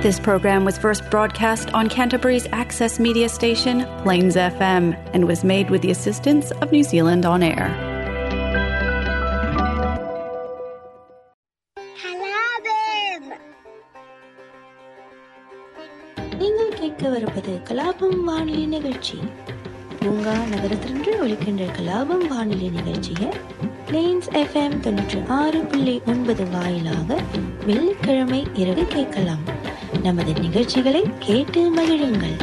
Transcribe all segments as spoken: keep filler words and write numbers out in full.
This program was first broadcast on Canterbury's access media station, Plains F M, and was made with the assistance of New Zealand On Air. நீங்கள் கேட்க வருவது கலாபம் வானொலி நிகழ்ச்சி. பூங்கா நகரத்திலிருந்து ஒலிக்கின்ற கலாபம் வானொலி நிகழ்ச்சியை பிளெயின்ஸ் எஃப்எம் தொண்ணூற்றி ஆறு புள்ளி ஒன்பது வாயிலாக வெள்ளிக்கிழமை இரவு கேட்கலாம். நமது நிகழ்ச்சிகளை கேட்டு மகிழுங்கள்.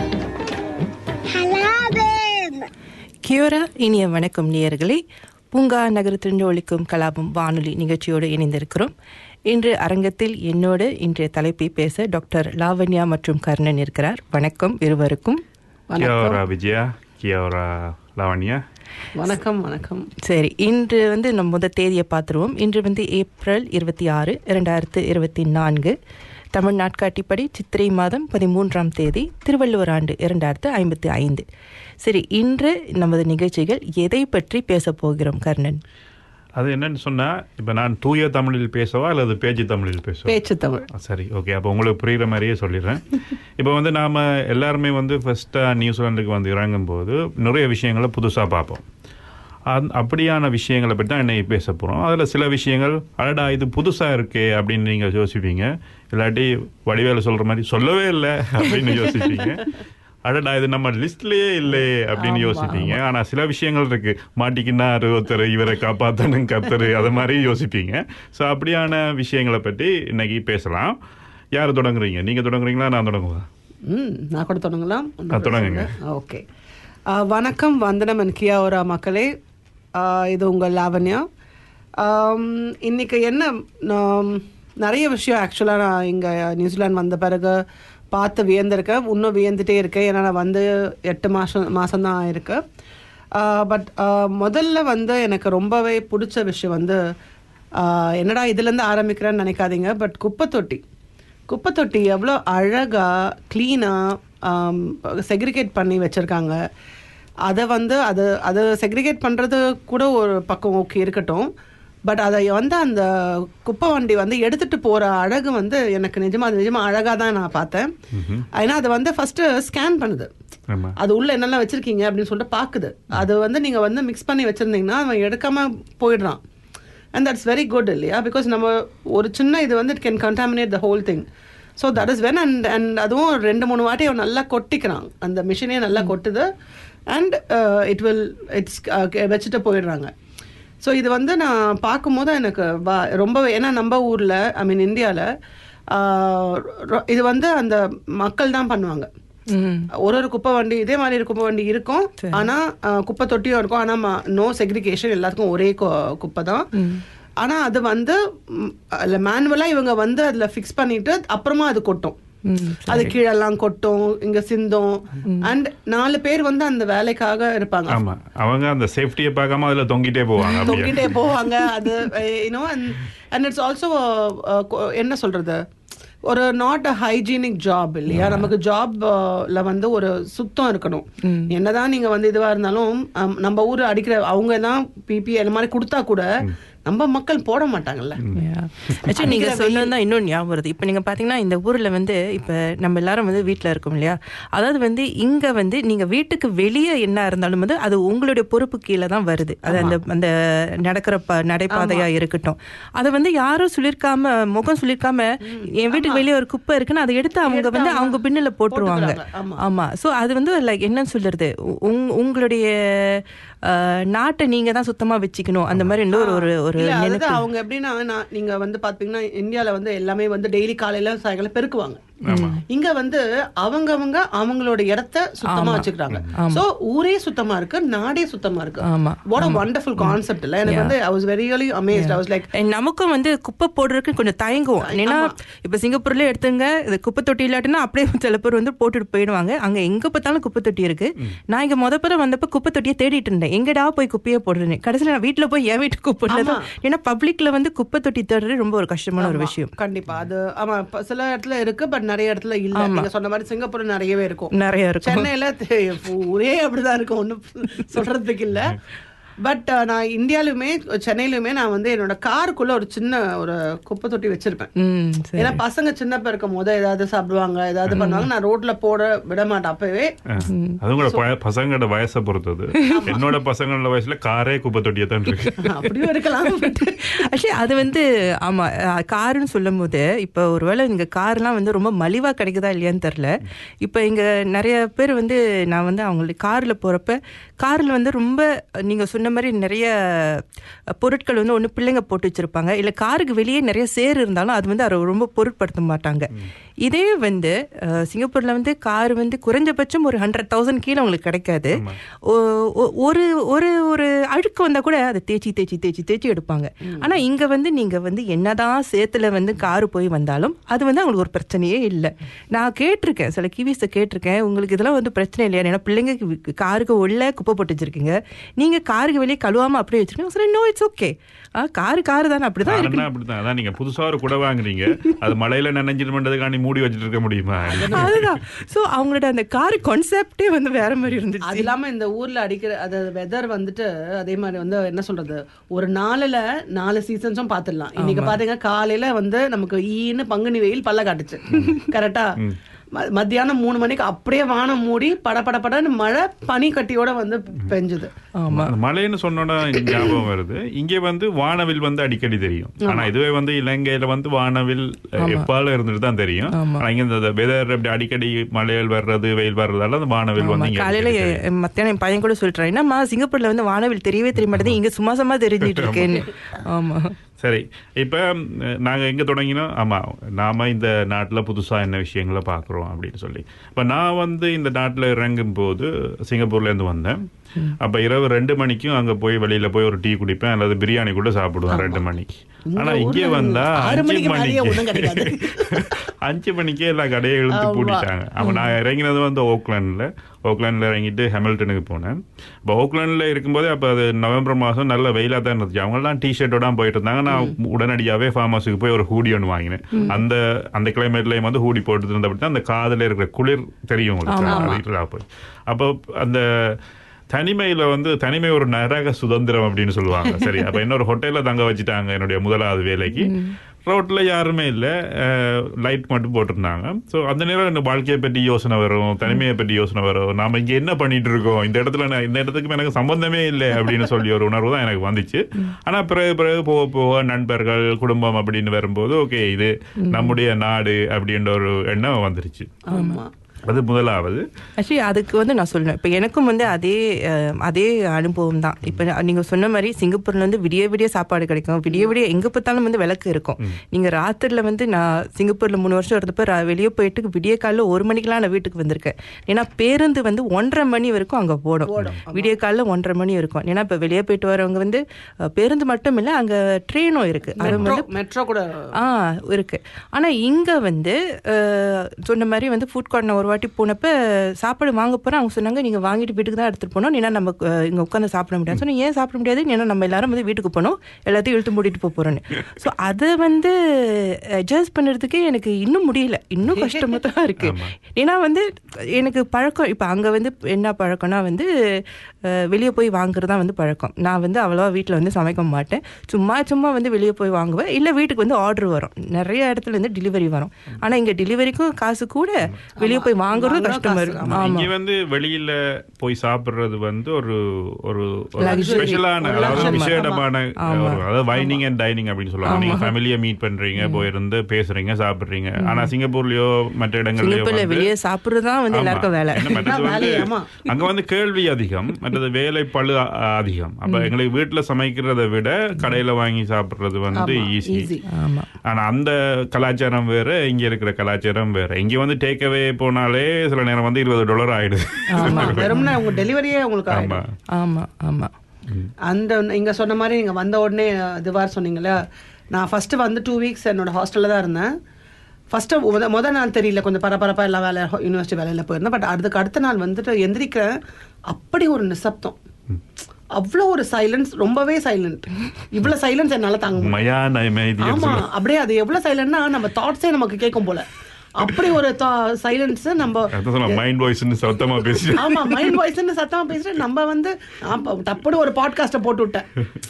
கியோரா, இனிய வணக்கம் நேயர்களே. பூங்கா நகரத்திலிருந்து ஒலிக்கும் கலாபம் வானொலி நிகழ்ச்சியோடு இணைந்திருக்கிறோம். இன்று அரங்கத்தில் என்னோடு இன்றைய தலைப்பை பேச டாக்டர் லாவண்யா மற்றும் கர்ணன் இருக்கிறார். வணக்கம் இருவருக்கும். கியோரா விஜயா, கியோரா லாவண்யா. வணக்கம். வணக்கம். சரி, இன்று வந்து நம்ம முதல் தேதியை பார்த்துருவோம். இன்று வந்து ஏப்ரல் இருபத்தி ஆறு இரண்டாயிரத்து இருபத்தி நான்கு தமிழ் நாட்காட்டிப்படி சித்திரை மாதம் பதிமூன்றாம் தேதி, திருவள்ளுவர் ஆண்டு இரண்டாயிரத்து ஐம்பத்தி ஐந்து. சரி, இன்று நமது நிகழ்ச்சிகள் எதை பற்றி பேச போகிறோம் கர்ணன்? அது என்னன்னு சொன்னா, இப்ப நான் தூய தமிழில் பேசவா அல்லது பேச்சு தமிழில் பேசவா? பேச்சு தமிழ். சரி, ஓகே. அப்போ உங்களுக்கு புரியுற மாதிரியே சொல்லிடுறேன். இப்போ வந்து நாம எல்லாருமே வந்து ஃபர்ஸ்டா நியூசிலாண்டுக்கு வந்து இறங்கும் போது நிறைய விஷயங்களை புதுசா பார்ப்போம். அந் அப்படியான விஷயங்களை பற்றி தான் இன்னைக்கு பேச போகிறோம். அதில் சில விஷயங்கள் அடடா இது புதுசாக இருக்கே அப்படின்னு நீங்கள் யோசிப்பீங்க. இல்லாட்டி வடிவேல சொல்கிற மாதிரி சொல்லவே இல்லை அப்படின்னு யோசிப்பீங்க. அடடா இது நம்ம லிஸ்ட்லேயே இல்லையே அப்படின்னு யோசிப்பீங்க. ஆனால் சில விஷயங்கள் இருக்குது, மாட்டிக்கின்னா ஒருத்தர் இவரை காப்பாற்றணும் கத்தரு, அது மாதிரி யோசிப்பீங்க. ஸோ அப்படியான விஷயங்களை பற்றி இன்னைக்கு பேசலாம். யார் தொடங்குறீங்க? நீங்கள் தொடங்குறீங்களா, நான் தொடங்குவா? ம் நான் கூட தொடங்கலாம். தொடங்குங்க. ஓகே. வணக்கம், வந்தனம் அண்ட் கியோரா மக்களே. இது உங்கள் லாவண்யா. இன்றைக்கி என்ன, நிறைய விஷயம் ஆக்சுவலாக நான் இங்கே நியூசிலாந்து வந்த பிறகு பார்த்து வியந்திருக்கேன். இன்னும் வியந்துகிட்டே இருக்கேன். ஏன்னா நான் வந்து எட்டு மாதம் மாதம்தான் ஆயிருக்கு. பட் முதல்ல வந்து எனக்கு ரொம்பவே பிடிச்ச விஷயம் வந்து, என்னடா இதுலேருந்து ஆரம்பிக்கிறேன்னு நினைக்காதீங்க, பட் குப்பை தொட்டி குப்பை தொட்டி எவ்வளோ அழகாக க்ளீனாக செக்ரிகேட் பண்ணி வச்சுருக்காங்க. அதை வந்து அது அதை செக்ரிகேட் பண்ணுறது கூட ஒரு பக்கம் ஓகே இருக்கட்டும், பட் அதை வந்து அந்த குப்பை வண்டி வந்து எடுத்துகிட்டு போகிற அழகு வந்து எனக்கு நிஜமாக அது நிஜமாக அழகாக தான் நான் பார்த்தேன். ஏன்னா அது வந்து ஃபஸ்ட்டு ஸ்கேன் பண்ணுது, அது உள்ளே என்னெல்லாம் வச்சுருக்கீங்க அப்படின்னு சொல்லிட்டு பார்க்குது. அது வந்து நீங்கள் வந்து மிக்ஸ் பண்ணி வச்சுருந்தீங்கன்னா அவன் எடுக்காமல் போயிடுறான். அண்ட் தட்ஸ் வெரி குட் இல்லையா? பிகாஸ் நம்ம ஒரு சின்ன இது வந்து it can contaminate the whole thing. So that is when and and அதுவும் ரெண்டு மூணு வாட்டி அவன் நல்லா கொட்டிக்கிறான், அந்த மிஷினே நல்லா கொட்டுது. அண்ட் இட் வில் இட்ஸ் வச்சுட்டு போயிடுறாங்க. ஸோ இது வந்து நான் பார்க்கும்போது எனக்கு வா ரொம்ப, ஏன்னா நம்ம ஊரில் ஐ மீன் இந்தியாவில் இது வந்து அந்த மக்கள் தான் பண்ணுவாங்க. ஒரு ஒரு குப்பை வண்டி இதே மாதிரி குப்பை வண்டி இருக்கும், ஆனால் குப்பை தொட்டியும் இருக்கும், ஆனால் நோ செக்ரிகேஷன், எல்லாத்துக்கும் ஒரே குப்பை தான். ஆனால் அது வந்து அதில் மேனுவலாக இவங்க வந்து அதில் ஃபிக்ஸ் பண்ணிட்டு அப்புறமா அது கொட்டும், அது கீழெல்லாம் கொட்டும், இங்க சிந்தும். அண்ட் நாலு பேர் வந்து அந்த வேலைக்காக இருப்பாங்க. ஆமா, அவங்க அந்த சேஃப்டியை பார்க்காம அதுல தொங்கிட்டே போவாங்க தொங்கிட்டே போவாங்க அது யூனோ. அண்ட் இட்ஸ் ஆல்சோ என்ன சொல்றது, ஒரு நாட் அ ஹைஜீனிக் ஜாப் இல்லையா? நமக்கு ஜாப்ல வந்து ஒரு சுத்தம் இருக்கணும். என்னதான் நீங்க வந்து இதுவா இருந்தாலும் நம்ம ஊர் அடிக்கிற அவங்க தான் பிபி அந்த மாதிரி கொடுத்தா கூட நம்ம மக்கள் போட மாட்டாங்கல்ல. நீங்க சொன்னதுதான் இன்னொன்று ஞாபகம் வருது. இப்போ நீங்க பாத்தீங்கன்னா இந்த ஊர்ல வந்து இப்ப நம்ம எல்லாரும் வந்து வீட்டுல இருக்கோம் இல்லையா? அதாவது வந்து இங்க வந்து நீங்க வீட்டுக்கு வெளியே என்ன இருந்தாலும் வந்து அது உங்களுடைய பொறுப்பு கீழே தான் வருது. அது அந்த அந்த நடக்கிற நடைபாதையா இருக்கட்டும், அதை வந்து யாரும் சொல்லிருக்காம, முகம் சொல்லிருக்காம என் வீட்டுக்கு வெளியே ஒரு குப்பை இருக்குன்னு அதை எடுத்து அவங்க வந்து அவங்க பின்னில போட்டுருவாங்க. ஆமா. சோ அது வந்து லைக் என்னன்னு சொல்றது, உங்களுடைய நாட்டை நீங்க தான் சுத்தமா வச்சுக்கணும், அந்த மாதிரி இன்னொரு ஒரு ஒரு அவங்க எப்படின்னா, நீங்க வந்து பாத்தீங்கன்னா இந்தியால வந்து எல்லாமே வந்து டெய்லி காலையில சாயங்காலம் பெருக்குவாங்க. இங்க வந்து அவங்கவங்க அவங்களோட இடத்த சுத்தமா வச்சுக்கிறாங்க. சோ ஊரே சுத்தமா இருக்கு, நாடே சுத்தமா இருக்கு. வாட் a wonderful concept இல்ல? எனக்கு வந்து I was very really amazed. I was like, நமக்கும் வந்து குப்பை போடுறதுக்கு கொஞ்சம் தயங்குவோம். ஏன்னா இப்ப சிங்கப்பூர்ல எடுத்துங்க, இது குப்பை தொட்டி இல்லாட்டினா அப்படியே சில பேர் வந்து போட்டுட்டு போயிடுவாங்க. அங்க எங்க பார்த்தாலும் குப்பை தொட்டி இருக்கு. நான் இங்க முத பிற வந்தப்ப குப்பை தொட்டியை தேடிட்டு இருந்தேன், எங்கடா போய் குப்பையே போடுறேன். கடைசியில நான் வீட்டுல போய் என் வீட்டுக்கு குப்பை. ஏன்னா பப்ளிக்ல வந்து குப்பை தொட்டி தேடுறது ரொம்ப ஒரு கஷ்டமான ஒரு விஷயம். கண்டிப்பா அது ஆமா சில இடத்துல இருக்கு, பட் நிறைய இடத்துல இல்ல. நீங்க சொன்ன மாதிரி சிங்கப்பூர் நிறையவே இருக்கும், நிறைய இருக்கும். சென்னையில ஊரே அப்படிதான் இருக்கும், ஒண்ணும் சொல்றதுக்கு இல்ல. பட் நான் இந்தியாலுமே சென்னையிலுமே நான் வந்து என்னோட காருக்குள்ள ஒரு சின்ன ஒரு குப்பை தொட்டி வச்சிருப்பேன். ஏன்னா பசங்க சின்னப்ப இருக்கும் போது ஏதாவது சாப்பிடுவாங்க, ஏதாவது பண்ணுவாங்க, நான் ரோட்ல போட விட மாட்டேன். அப்பவே அது கூட பசங்களோட வயசை பொறுத்தது. என்னோட பசங்களோட வயசுல காரே குப்பை தொட்டியை தான் இருக்கு. அப்படியும் இருக்கலாம். ஆக்சுவலி அது வந்து ஆமா காருன்னு சொல்லும் போது இப்ப ஒருவேளை இங்க கார்லாம் வந்து ரொம்ப மலிவா கிடைக்குதா இல்லையான்னு தெரியல. இப்ப இங்க நிறைய பேர் வந்து நான் வந்து அவங்களுக்கு கார்ல போறப்ப கார்ல வந்து ரொம்ப நீங்க சொன்ன மாதிரி நிறைய பொருட்கள் வந்து ஒன்று பிள்ளைங்க போட்டு வச்சிருப்பாங்க, இல்லை காருக்கு வெளியே நிறைய சேர் இருந்தாலும் அது வந்து அதை ரொம்ப பொருட்படுத்த மாட்டாங்க. இதே வந்து சிங்கப்பூர்ல வந்து கார் வந்து குறைஞ்சபட்சம் ஒரு ஹண்ட்ரட் தௌசண்ட் கீழே உங்களுக்கு கிடைக்காது. ஒரு ஒரு ஒரு அழுக்கு வந்தா கூட அதை தேய்ச்சி தேய்ச்சி தேய்ச்சி தேய்ச்சி எடுப்பாங்க. ஆனா இங்க வந்து நீங்க வந்து என்னதான் சேத்துல வந்து காரு போய் வந்தாலும் அது வந்து அவங்களுக்கு ஒரு பிரச்சனையே இல்லை. நான் கேட்டிருக்கேன், சில கிவிஸை கேட்டிருக்கேன், உங்களுக்கு இதெல்லாம் வந்து பிரச்சனை இல்லையா, ஏன்னா பிள்ளைங்க காருக்கு உள்ள குப்பை போட்டு வச்சிருக்கீங்க, நீங்க காருக்கு வெளியே கழுவாம அப்படியே வச்சிருக்கீங்க. சரி, no it's okay, car car தானே, அப்படிதான் அப்படிதான். அதான் நீங்க புதுசா ஒரு குடை வாங்குறீங்க, அது மழையில நனைஞ்சிட்டு பண்றதுக்காண்டி மூடி வச்சுட்டு இருக்க முடியுமா? அதுதான். சோ அவங்களோட அந்த காரு கான்செப்டே வந்து வேற மாதிரி இருந்துச்சு. அது இல்லாம இந்த ஊர்ல அடிக்கிற அது வெதர் வந்துட்டு அதே மாதிரி வந்து என்ன சொல்றது, ஒரு நாலுல நாலு சீசன்ஸும் பாத்துடலாம். இன்னைக்கு பாத்தீங்க காலையில வந்து நமக்கு ஈன்னு பங்குனி வெயில் பல்ல காட்டுச்சு கரெக்டா, மத்தியானம் மூணு மணிக்கு அப்படியே வானம் மூடி பட பட படன்னு மழை பனி கட்டியோட வந்து பெஞ்சுது. மழைன்னு சொன்னோன்னா ஞாபகம் வருது, இங்கே வந்து வானவில் வந்து அடிக்கடி தெரியும். ஆனா இதுவே வந்து இலங்கையில வந்து வானவில் எப்பால இருந்துட்டு தான் தெரியும். ஆனா இங்க இந்த வெதர் அப்படி அடிக்கடி மழையில் வர்றது வெயில் வர்றதால அந்த வானவில் வந்து காலையில மத்தியானம் என் பையன் கூட சொல்லிட்டு என்னம்மா சிங்கப்பூர்ல வந்து வானவில் தெரியவே தெரிய மாட்டேது, இங்க சும்மா சும்மா தெரிஞ்சிட்டு இருக்கேன்னு. ஆமா சரி, இப்போ நாங்கள் எங்கே தொடங்கினோம்? ஆமாம், நாம் இந்த நாட்டில் புதுசாக என்ன விஷயங்களை பார்க்குறோம் அப்படின்னு சொல்லி. இப்போ நான் வந்து இந்த நாட்டில் இறங்கும் போது சிங்கப்பூர்லேருந்து வந்தேன். அப்போ இரவு ரெண்டு மணிக்கும் அங்கே போய் வெளியில் போய் ஒரு டீ குடிப்பேன், அல்லது பிரியாணி கூட சாப்பிடுவேன் ரெண்டு மணிக்கு. ஆனால் இங்கே வந்தால் அஞ்சு மணிக்கு அஞ்சு மணிக்கே எல்லா கடையை இழுத்து பூட்டிட்டாங்க. அப்போ நான் இறங்கினது வந்து ஓக்லாண்டில் ஓக்லாண்டில் இறங்கிட்டு ஹெமில்டனுக்கு போனேன். இப்போ ஓக்லாண்டில் இருக்கும்போது அப்போ அது நவம்பர் மாதம் நல்ல வெயிலாக தான் இருந்துச்சு. அவங்களாம் டிஷர்ட்டோட போயிட்டு இருந்தாங்க. நான் உடனடியாகவே ஃபார்மஸுக்கு போய் ஒரு ஹூடி ஒன்று வாங்கினேன். அந்த அந்த கிளைமேட்லேயும் வந்து ஹூடி போட்டு இருந்த அப்படி தான் அந்த காதில் இருக்கிற குளிர் தெரியும் உங்களுக்கு. போய் அப்போ அந்த தனிமையில வந்து தனிமை ஒரு நரக சுதந்திரம் அப்படின்னு சொல்லுவாங்க. சரி, அப்ப இன்னொரு ஹோட்டல்ல தங்க வச்சுட்டாங்க என்னுடைய முதலாவது வேலைக்கு. ரோட்ல யாருமே இல்லை, லைட் மட்டும் போட்டிருந்தாங்க. ஸோ அந்த நேரம் இந்த வாழ்க்கையை பற்றி யோசனை வரும், தனிமையை பற்றி யோசனை வரும். நாம இங்க என்ன பண்ணிட்டு இருக்கோம், இந்த இடத்துல இந்த இடத்துக்கு எனக்கு சம்பந்தமே இல்லை அப்படின்னு சொல்லி ஒரு உணர்வு தான் எனக்கு வந்துச்சு. ஆனா பிறகு பிறகு போக போக நண்பர்கள் குடும்பம் அப்படின்னு வரும்போது ஓகே இது நம்முடைய நாடு அப்படின்ற ஒரு எண்ணம் வந்துருச்சு. அது முதலாவது. ஆக்சுவலி அதுக்கு வந்து நான் சொல்லுவேன், இப்போ எனக்கும் வந்து அதே அதே அனுபவம் தான். இப்போ நீங்கள் சொன்ன மாதிரி சிங்கப்பூரில் வந்து விடிய விடிய சாப்பாடு கிடைக்கும், விடிய விடிய எங்கே பார்த்தாலும் வந்து விளக்கு இருக்கும். நீங்கள் ராத்திரியில் வந்து நான் சிங்கப்பூரில் மூணு வருஷம் இருந்தப்போ வெளியே போயிட்டு விடிய காலையில் ஒரு மணிக்கெலாம் நான் வீட்டுக்கு வந்திருக்கேன். ஏன்னா பேருந்து வந்து ஒன்றரை மணி வரைக்கும் அங்கே போடும், விடிய காலையில் ஒன்றரை மணி இருக்கும். ஏன்னா இப்போ வெளியே போயிட்டு வரவங்க வந்து பேருந்து மட்டும் இல்லை, அங்கே ட்ரெயினும் இருக்குது, அது வந்து மெட்ரோ கூட ஆ இருக்குது. ஆனால் இங்கே வந்து சொன்ன மாதிரி வந்து ஃபுட் கார்ட் ஒரு வாட்டி போனப்ப சாப்பாடு வாங்க போறேன், அவங்க சொன்னாங்க நீங்க வாங்கிட்டு வீட்டுக்கு தான் எடுத்துட்டு போனோம், ஏன்னா நம்ம இங்க உட்காந்து சாப்பிட முடியாது. சொன்னா ஏன் சாப்பிட முடியாது, ஏன்னா நம்ம எல்லாரும் வந்து வீட்டுக்கு போனோம், எல்லாத்தையும் இழுத்து மூடிட்டு போறோன்னு. ஸோ அதை வந்து அட்ஜஸ்ட் பண்ணுறதுக்கே எனக்கு இன்னும் முடியல, இன்னும் கஷ்டமா தான் இருக்கு. ஏன்னா வந்து எனக்கு பழக்கம் இப்போ அங்கே வந்து என்ன பழக்கம்னா வந்து வெளியே போய் வாங்குறது தான் வந்து பழக்கம். நான் வந்து அவ்வளோவா வீட்டில் வந்து சமைக்க மாட்டேன், சும்மா சும்மா வந்து வெளியே போய் வாங்குவேன், இல்லை வீட்டுக்கு வந்து ஆர்டர் வரும், நிறைய இடத்துல இருந்து டெலிவரி வரும். ஆனால் இங்கே டெலிவரிக்கும் காசு கூட, வெளியே போய் வாங்குறது கஷ்டமா இருக்கும். இங்க வந்து வெளியில போய் சாப்பிடுறது வந்து ஒரு ஒரு ஸ்பெஷலான அதாவது விசேடமான அதாவது வைனிங் அண்ட் டைனிங் அப்படின்னு சொல்லுவாங்க. நீங்க ஃபேமிலியை மீட் பண்றீங்க, போயிருந்து பேசுறீங்க, சாப்பிடுறீங்க. ஆனா சிங்கப்பூர்லயோ மற்ற இடங்கள்லயோ வெளியே சாப்பிடுறதுதான் வந்து எல்லாருக்கும் வேலை. அங்க வந்து கேள்வி அதிகம், மற்றது வேலை பழு அதிகம். அப்ப எங்களுக்கு வீட்டுல சமைக்கிறத விட கடையில வாங்கி சாப்பிடுறது வந்து ஈஸி. ஆனா அந்த கலாச்சாரம் வேற, இங்க இருக்கிற கலாச்சாரம் வேற. இங்க வந்து டேக் அவே போனாலே சில நேரம் வந்து இருபது டாலர் ஆயிடுது. உங்க டெலிவரியே உங்களுக்கு. ஆமா ஆமா. அந்த இங்க சொன்ன மாதிரி நீங்க வந்த உடனே இதுவார் சொன்னீங்களா, நான் ஃபர்ஸ்ட் வந்து டூ வீக்ஸ் என்னோட ஹாஸ்டல்ல தான் இருந்தேன். ஃபர்ஸ்ட் முத முதல் நாள் தெரியல, கொஞ்சம் பரபரப்பா எல்லா வேலை யூனிவர்சிட்டி வேலையில போயிருந்தேன். பட் அதுக்கு அடுத்த நாள் வந்துட்டு எந்திரிக்கிறேன், அப்படி ஒரு நிசப்தம், அவ்வளோ ஒரு சைலன்ஸ், ரொம்பவே சைலண்ட். இவ்வளவு சைலன்ஸ் என்னால தாங்க முடியும். ஆமா, அப்படியே அது எவ்வளவு சைலண்ட்னா நம்ம தாட்ஸே நமக்கு கேட்கும் போல. அப்படி ஒரு சைலன்ஸ் நம்ம மைண்ட் வாய்ஸ்னு சத்தமா பேசி ஆமா மைண்ட் வாய்ஸ்னு சத்தமா பேசுறேன். நம்ம வந்து தப்புன்னு ஒரு பாட்காஸ்ட்டை போட்டு விட்டேன்.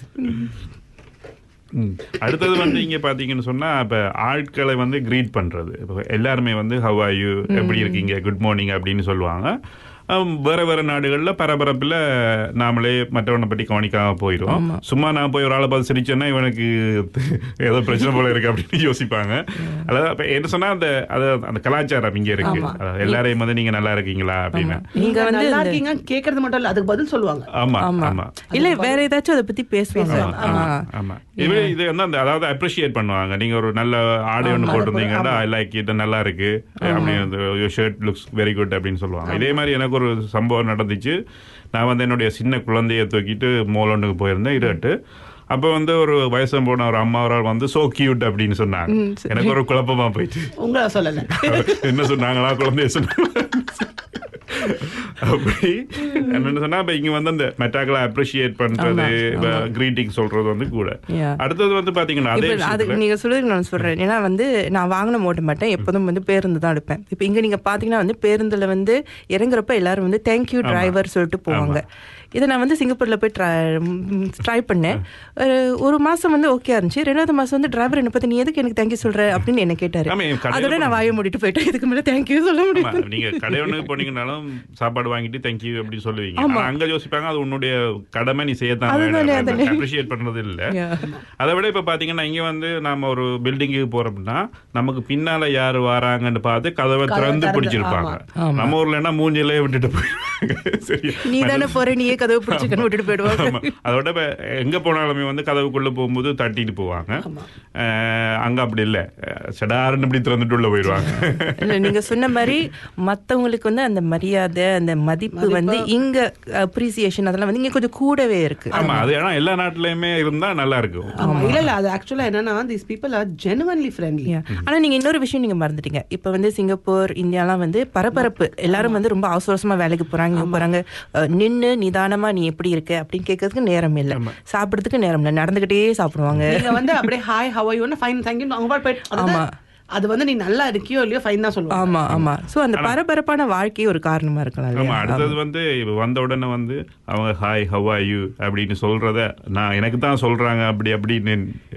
அடுத்தது வந்து இங்க பாத்தீங்கன்னு சொன்னா இப்ப ஆட்களை வந்து கிரீட் பண்றது. இப்போ எல்லாருமே வந்து ஹவ் ஆர் யூ, எப்படி இருக்கீங்க, குட் மார்னிங் அப்படின்னு சொல்லுவாங்க. வேற வேற நாடுகள்ல பரபரப்புல நாமளே மற்றவனை பற்றி கவனிக்காம போயிடும். சும்மா நான் போய் ஒரு ஆளை பார்த்து சிரிச்சேன்னா இவனுக்கு ஏதோ பிரச்சனை போல இருக்கு அப்படின்னு யோசிப்பாங்க. அதாவது என்ன சொன்னா அந்த அந்த கலாச்சாரம் இங்க இருக்கு. எல்லாரையும் வந்து நீங்க நல்லா இருக்கீங்களா அப்படின்னு நீங்க வந்து நல்லா இருக்கீங்க கேக்குறது மட்டும் இல்ல, அதுக்கு பதில் சொல்லுவாங்க. ஆமா ஆமா இல்ல வேற ஏதாச்சும் அதை பத்தி பேசுவாங்க. ஆமா இது இது வந்து அந்த அதாவது அப்ரிஷியேட் பண்ணுவாங்க. நீங்க ஒரு நல்ல ஆடை ஒன்று போட்டிருந்தீங்கன்னா ஐ லைக் இட், நல்லா இருக்கு அப்படின்னு, ஷர்ட் லுக்ஸ் வெரி குட் அப்படின்னு சொல்லுவாங்க. இதே மாதிரி எனக்கு ஒரு சம்பவம் நடந்துச்சு. நான் வந்து என்னுடைய சின்ன குழந்தைய தூக்கிட்டு மோலோனுக்கு போயிருந்தேன் இருட்டு. அப்ப வந்து ஒரு வயசு போன ஒரு அம்மா ஒரு வந்து சோ கியூட் அப்படின்னு சொன்னாங்க. எனக்கு ஒரு குழப்பமா போயிட்டு உங்களை சொல்லல என்ன சொன்னாங்களா குழந்தைய சொன்னாங்க. அப்படி என்ன சொன்னா இங்க வந்து அந்த மெட்டாக்களை அப்ரிஷியேட் பண்றது, கிரீட்டிங் சொல்றது வந்து கூட. அடுத்தது வந்து பாத்தீங்கன்னா அது நீங்க சொல்லுங்க நான் சொல்றேன். ஏன்னா வந்து நான் வாகனம் ஓட்ட மாட்டேன், எப்போதும் வந்து பேருந்து தான் எடுப்பேன். இப்ப இங்க நீங்க பாத்தீங்கன்னா வந்து பேருந்துல வந்து இறங்குறப்ப எல்லாரும் வந்து தேங்க்யூ டிரைவர் சொல்லிட்டு போவாங்க. இதை நான் வந்து சிங்கப்பூர்ல போய் ட்ரை பண்ணேன். ஒரு மாசம் வந்து ஓகே இருந்துச்சு. ரெண்டாவது மாசம் வந்து டிரைவர் என்ன பத்தி நீ எதுக்கு எனக்கு தேங்க்யூ சொல்ற அப்படின்னு என்ன கேட்டாரு. அதோட நான் வாயை மூடிட்டு போயிட்டேன். இதுக்கு மேல தேங்க்யூ சொல்ல முடியும். நீங்க கடையொன்னு போனீங்கன்னாலும் சாப்பாடு வாங்கிட்டு தேங்க்யூ அப்படி சொல்லுவீங்க. அங்க யோசிப்பாங்க அது உன்னுடைய கடமை, நீ செய்யத்தான், அப்ரிஷியேட் பண்றது இல்ல. அதை விட இப்ப பாத்தீங்கன்னா இங்க வந்து நாம ஒரு பில்டிங்கு போறோம்னா நமக்கு பின்னால யாரு வராங்கன்னு பார்த்து கதவை திறந்து பிடிச்சிருப்பாங்க. நம்ம ஊர்லன்னா மூஞ்சிலே விட்டுட்டு போயிருவாங்க. நீ தானே போற, நீயே கதவு பிடிச்சிக்கணும் விட்டுட்டு போயிடுவாங்க. அதோட எங்க போனாலுமே வந்து கதவுக்குள்ள போகும்போது தட்டிட்டு போவாங்க. அங்க அப்படி இல்ல, சடாருன்னு இப்படி திறந்துட்டு உள்ள போயிடுவாங்க. நீங்க சொன்ன மாதிரி மத்தவங்களுக்கு வந்து அந்த மரியாதை, அந்த மதிப்பு வந்து இங்க அப்ரிசியேஷன் அதெல்லாம் வந்து இங்க கொஞ்சம் கூடவே இருக்கு. ஆமா, அது ஏன்னா எல்லா நாட்டுலயுமே இருந்தா நல்லா இருக்கும். இல்ல இல்ல அது ஆக்சுவலா என்னன்னா these people are genuinely friendly. ஆனா நீங்க இன்னொரு விஷயம் நீங்க மறந்துட்டீங்க. இப்ப வந்து சிங்கப்பூர், இந்தியாலாம் வந்து பரபரப்பு. எல்லாரும் வந்து ரொம்ப அவசர அவசரமா வேலைக்கு போறாங்க போறாங்க. நின்னு நிதானமா நீ எப்படி இருக்க அப்படின்னு கேட்கறதுக்கு நேரம் இல்ல, சாப்பிடுறதுக்கு நேரம் இல்ல, நடந்துகிட்டே சாப்பிடுவாங்க. நீங்க வந்து அப்படியே hi how are you fine thank you அவங்க போயிட்டு ஆமா அது வந்து நீ நல்லா இருக்கியோ இல்லையோ ஃபைன் தான் சொல்லுவாங்க. ஆமா ஆமா. சோ அந்த பரபரப்பான வாழ்க்கை ஒரு காரணமா இருக்கலாம். ஆமா. அடுத்தது வந்து வந்த உடனே வந்து அவங்க ஹாய் ஹவ் ஆர் யூ அப்படின்னு சொல்றத நான் எனக்கு தான் சொல்றாங்க அப்படி அப்படின்னு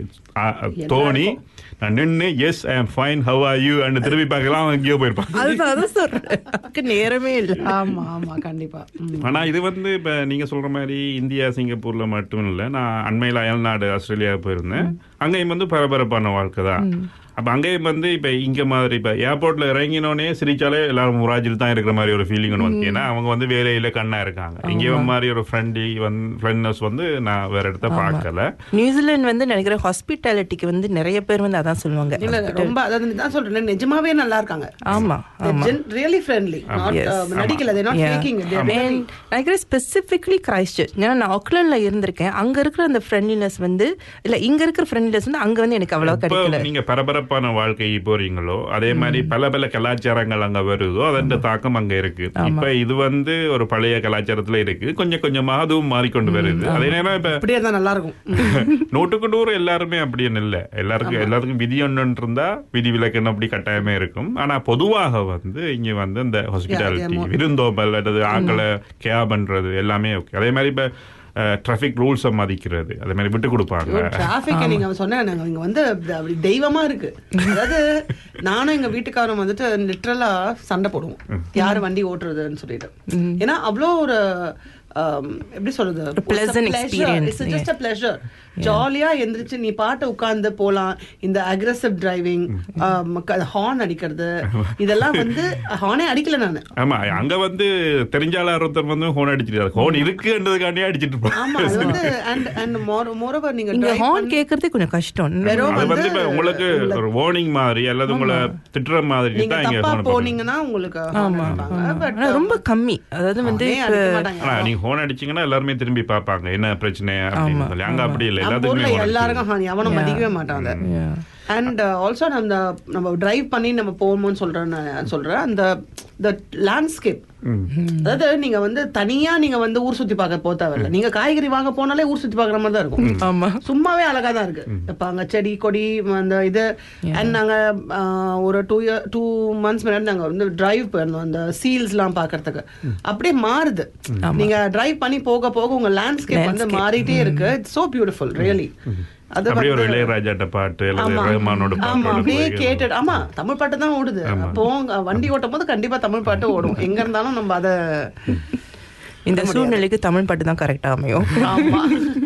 தோணி நான் நின்று yes I am fine how are you and திரும்பி பார்க்கலாம் அவங்க எங்கேயோ போயிருப்பாங்க. அதுதான் அதை சொல்றேன், நேரமே இல்லை. ஆமா ஆமா கண்டிப்பா. ஆனா இது வந்து இப்ப நீங்க சொல்ற மாதிரி இந்தியா சிங்கப்பூர்ல மட்டும் இல்லை, நான் அண்மையில் அயல் நாடு ஆஸ்திரேலியா போயிருந்தேன். அங்கேயும் வந்து பரபரப்பான வாழ்க்கை தான். அப்ப அங்கேயும் வந்து இப்ப இங்க மாதிரி இப்ப ஏர்போர்ட்ல இறங்கினோடனே சிரிச்சாலே எல்லாரும் முராஜில் தான் இருக்கிற மாதிரி ஒரு ஃபீலிங் ஒன்று வந்து. ஏன்னா அவங்க வந்து வேலையில கண்ணா இருக்காங்க. இங்கேயும் மாதிரி ஒரு ஃப்ரெண்ட்லி ஃப்ரெண்ட்னஸ் வந்து நான் வேற இடத்த பார்க்கல. நியூசிலாந்து வந்து நினைக்கிற ஹாஸ்பிட்டாலிட்டிக்கு வந்து நிறைய பேர் வந்து அதான் சொல்லுவாங்க. இல்ல ரொம்ப அதாவது தான் சொல்றேன், நிஜமாவே நல்லா இருக்காங்க. ஆமா ஆமா, ரியலி ஃப்ரெண்ட்லி, நாட் நடிக்கல, they not faking it. நினைக்கிற ஸ்பெசிஃபிக்கலி கிரைஸ்ட் சர்ச். ஏன்னா நான் ஆக்லாண்ட்ல இருந்திருக்கேன். அங்க இருக்கிற அந்த ஃப்ரெண்ட்லினஸ் வந்து இல்ல இங்க இருக்கிற ஃப்ரெண்ட்லினஸ் வந்து அங்க வந்து எனக்கு அவ்வளவு கிடைக்கல. நீங்க பரபர வாழ்க்கை போறீங்களோ அதே மாதிரி பல பல கலாச்சாரங்கள் அங்க வருதோ அதன் தாக்கம் அங்க இருக்கு. இப்ப இது வந்து ஒரு பழைய கலாச்சாரத்துல இருக்கு, கொஞ்சம் கொஞ்சமா அதுவும் மாறிக்கொண்டு வருது. அதே நேரம் இப்ப நல்லா இருக்கும். நூற்றுக்கு நூறு எல்லாருமே அப்படின்னு இல்ல, எல்லாருக்கும் எல்லாருக்கும் விதி ஒன்று இருந்தா விதி விலக்குன்னு அப்படி கட்டாயமே இருக்கும். ஆனா பொதுவாக வந்து இங்க வந்து இந்த ஹாஸ்பிட்டாலிட்டி, விருந்தோம்பல் அல்லது ஆக்களை கேர் பண்றது எல்லாமே ஓகே. அதே மாதிரி இப்ப டிராஃபிக் ரூல்ஸை மதிக்கிறது, அதே மாதிரி விட்டு கொடுப்பாங்க. டிராஃபிக் நீங்க சொன்னேன் இங்க வந்து அப்படி தெய்வமா இருக்கு. அதாவது நானும் எங்க வீட்டுக்காரரும் வந்துட்டு லிட்டரலா சண்டை போடுவோம் யாரு வண்டி ஓட்டுறதுன்னு சொல்லிட்டு. ஏன்னா அவ்வளோ ஒரு எப்படி சொல்றது, ஜாலியா எந்திரிச்சு நீ பாட்டு உட்கார்ந்து போலாம். இந்த அக்ரெசிவ் டிரைவிங், ஹார்ன் அடிக்கிறது, இதெல்லாம் வந்து ஹார்னே அடிக்கல நானு. ஆமா, அங்க வந்து தெரிஞ்சால ஒருத்தர் வந்து ஹார்ன் அடிச்சிட்டு ஹார்ன் இருக்குன்றதுக்காண்டியே அடிச்சிட்டு இருப்பாங்க. ஆமா, அது வந்து and and moreover நீங்க ஹார்ன் கேக்குறது கொஞ்சம் கஷ்டம். அது வந்து உங்களுக்கு ஒரு வார்னிங் மாதிரி அல்லது உங்களை திட்டுற மாதிரி நீங்க தப்பா போனீங்கன்னா உங்களுக்கு ரொம்ப கம்மி. அதாவது வந்து நீங்க ஹார்ன் அடிச்சீங்கன்னா எல்லாருமே திரும்பி பாப்பாங்க என்ன பிரச்சனை அப்படின்னு சொல்லி. அங்க அப்படி இல்லை, எல்லாருக்கும் எவனும் மதிக்கவே மாட்டாங்க. அண்ட் ஆல்சோ நம்ம நம்ம டிரைவ் பண்ணி நம்ம போகணும்னு சொல்றேன் சொல்றேன் அந்த லேண்ட்ஸ்கேப் அதாவது நீங்க வந்து தனியா நீங்க வந்து ஊர் சுத்தி பார்க்க போக தேவையில்ல. நீங்க காய்கறி வாங்க போனாலே ஊர் சுத்தி பாக்குற மாதிரி தான் இருக்கும். ஆமா, சும்மாவே அழகா தான் இருக்கு. இப்ப அங்க செடி கொடி அந்த இது அண்ட் நாங்க ஒரு டூ இயர் டூ மந்த்ஸ் முன்னாடி நாங்க வந்து டிரைவ் போயிருந்தோம் அந்த சீல்ஸ் எல்லாம் பாக்குறதுக்கு. அப்படியே மாறுது. நீங்க டிரைவ் பண்ணி போக போக உங்க லேண்ட்ஸ்கேப் வந்து மாறிட்டே இருக்கு. It's so beautiful really. அது அப்படியே ஒரு இளையராஜாட்ட பாட்டு அல்லது ரஹ்மானோட பாட்டு அப்படியே கேட்டு. ஆமா, தமிழ் பாட்டு தான் ஓடுது. அப்போ வண்டி ஓட்டும் போது கண்டிப்பா தமிழ் பாட்டு ஓடும். எங்க இருந்தாலும் நம்ம அத இந்த சூழ்நிலைக்கு தமிழ் பாட்டு தான் கரெக்டா அமையும். ஆமா.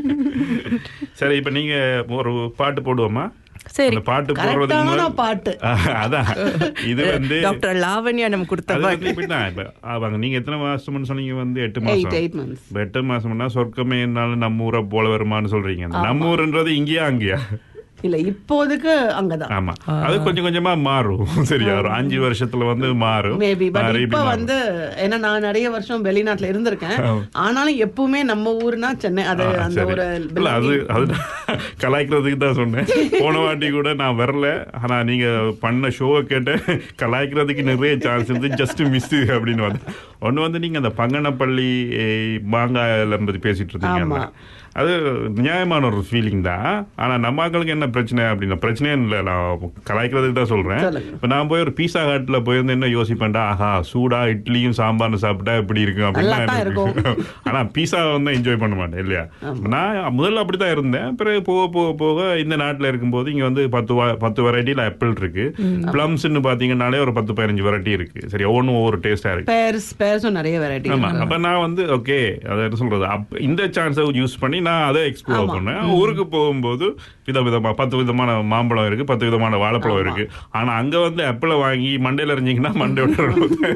சரி, இப்ப நீங்க ஒரு பாட்டு போடுவோமா? சரி, பாட்டு போடுறதுக்கு பாட்டு அதான் இது வந்து டாக்டர் லாவண்யா நம்ம கொடுத்த பாட்டு. நீங்க எத்தனை மாசம்னு சொன்னீங்க? வந்து எட்டு மாசம். எட்டு மாசம்னா சொர்க்கமே என்னாலும் நம்ம ஊரை போல வருமானு சொல்றீங்க. நம்ம ஊருன்றது இங்கேயா அங்கேயா? இல்ல, இப்போதைக்கு அங்கதான். ஆமா, அது கொஞ்சம் கொஞ்சமா மாறும். சரியா, ஒரு அஞ்சு வருஷத்துல வந்து மாறும் மேபி. பட் இப்ப வந்து ஏன்னா நான் நிறைய வருஷம் வெளிநாட்டுல இருந்திருக்கேன். ஆனாலும் எப்பவுமே நம்ம ஊர்னா சென்னை. அது அந்த ஒரு அது அது கலாய்க்கிறதுக்கு தான் சொன்னேன். போன வாட்டி கூட நான் வரல, ஆனா நீங்க பண்ண ஷோவை கேட்ட கலாய்க்கிறதுக்கு நிறைய சான்ஸ் இருந்து ஜஸ்ட் மிஸ் அப்படின்னு வந்து ஒண்ணு வந்து நீங்க அந்த பங்கனப்பள்ளி மாங்காயில பத்தி பேசிட்டு இருந்தீங்க. அது நியாயமான ஒரு ஃபீலிங் தான். ஆனா நம்ம ஆட்களுக்கு என்ன பிரச்சனை அப்படின்னா, பிரச்சனையே இல்லை, நான் கலாய்க்கிறதுக்கு தான் சொல்றேன். இப்ப நான் போய் ஒரு பீஸா ஹாட்ல போயிருந்து என்ன யோசிப்பேன்டா, ஆஹா சூடா இட்லியும் சாம்பார்னு சாப்பிட்டா எப்படி இருக்கும் அப்படின்னு. ஆனா பீஸா வந்து என்ஜாய் பண்ண மாட்டேன் இல்லையா. நான் முதல்ல அப்படித்தான் இருந்தேன். பிறகு போக போக போக இந்த நாட்டுல இருக்கும்போது இங்க வந்து பத்து பத்து வெரைட்டில ஆப்பிள் இருக்கு. பிளம்ஸ்ன்னு பாத்தீங்கன்னாலே ஒரு பத்து பதினஞ்சு வெரைட்டி இருக்கு. சரி, ஒவ்வொன்றும் ஒவ்வொரு டேஸ்டா இருக்கு. நிறைய வெரைட்டி. ஆமா, அப்ப நான் வந்து ஓகே அதை என்ன சொல்றது, இந்த சான்ஸை யூஸ் பண்ணி நான் அதை எக்ஸ்ப்ளோர் பண்ணேன். ஊருக்கு போகும்போது வித விதமா பத்து விதமான மாம்பழம் இருக்கு, பத்து விதமான வாழைப்பழம் இருக்கு. ஆனா அங்க வந்து ஆப்பிள வாங்கி மண்டையில இருந்தீங்கன்னா மண்டையோட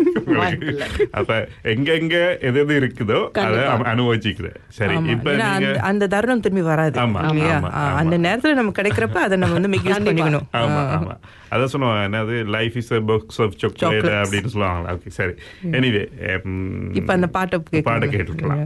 அப்ப எங்க எங்க எது எது இருக்குதோ அதை அனுபவிச்சுக்கிறேன். சரி, இப்ப அந்த தருணம் திரும்பி வராது. அந்த நேரத்துல நம்ம கிடைக்கிறப்ப அதை நம்ம வந்து மிக் யூஸ் பண்ணிக்கணும். ஆமா ஆமா, அதான் சொல்லுவாங்க, என்னது life is a box of chocolate அப்படின்னு சொல்லுவாங்களா. ஓகே, சரி. எனிவே, இப்ப அந்த பாட்டை பாட்டை கேட்டுக்கலாம்.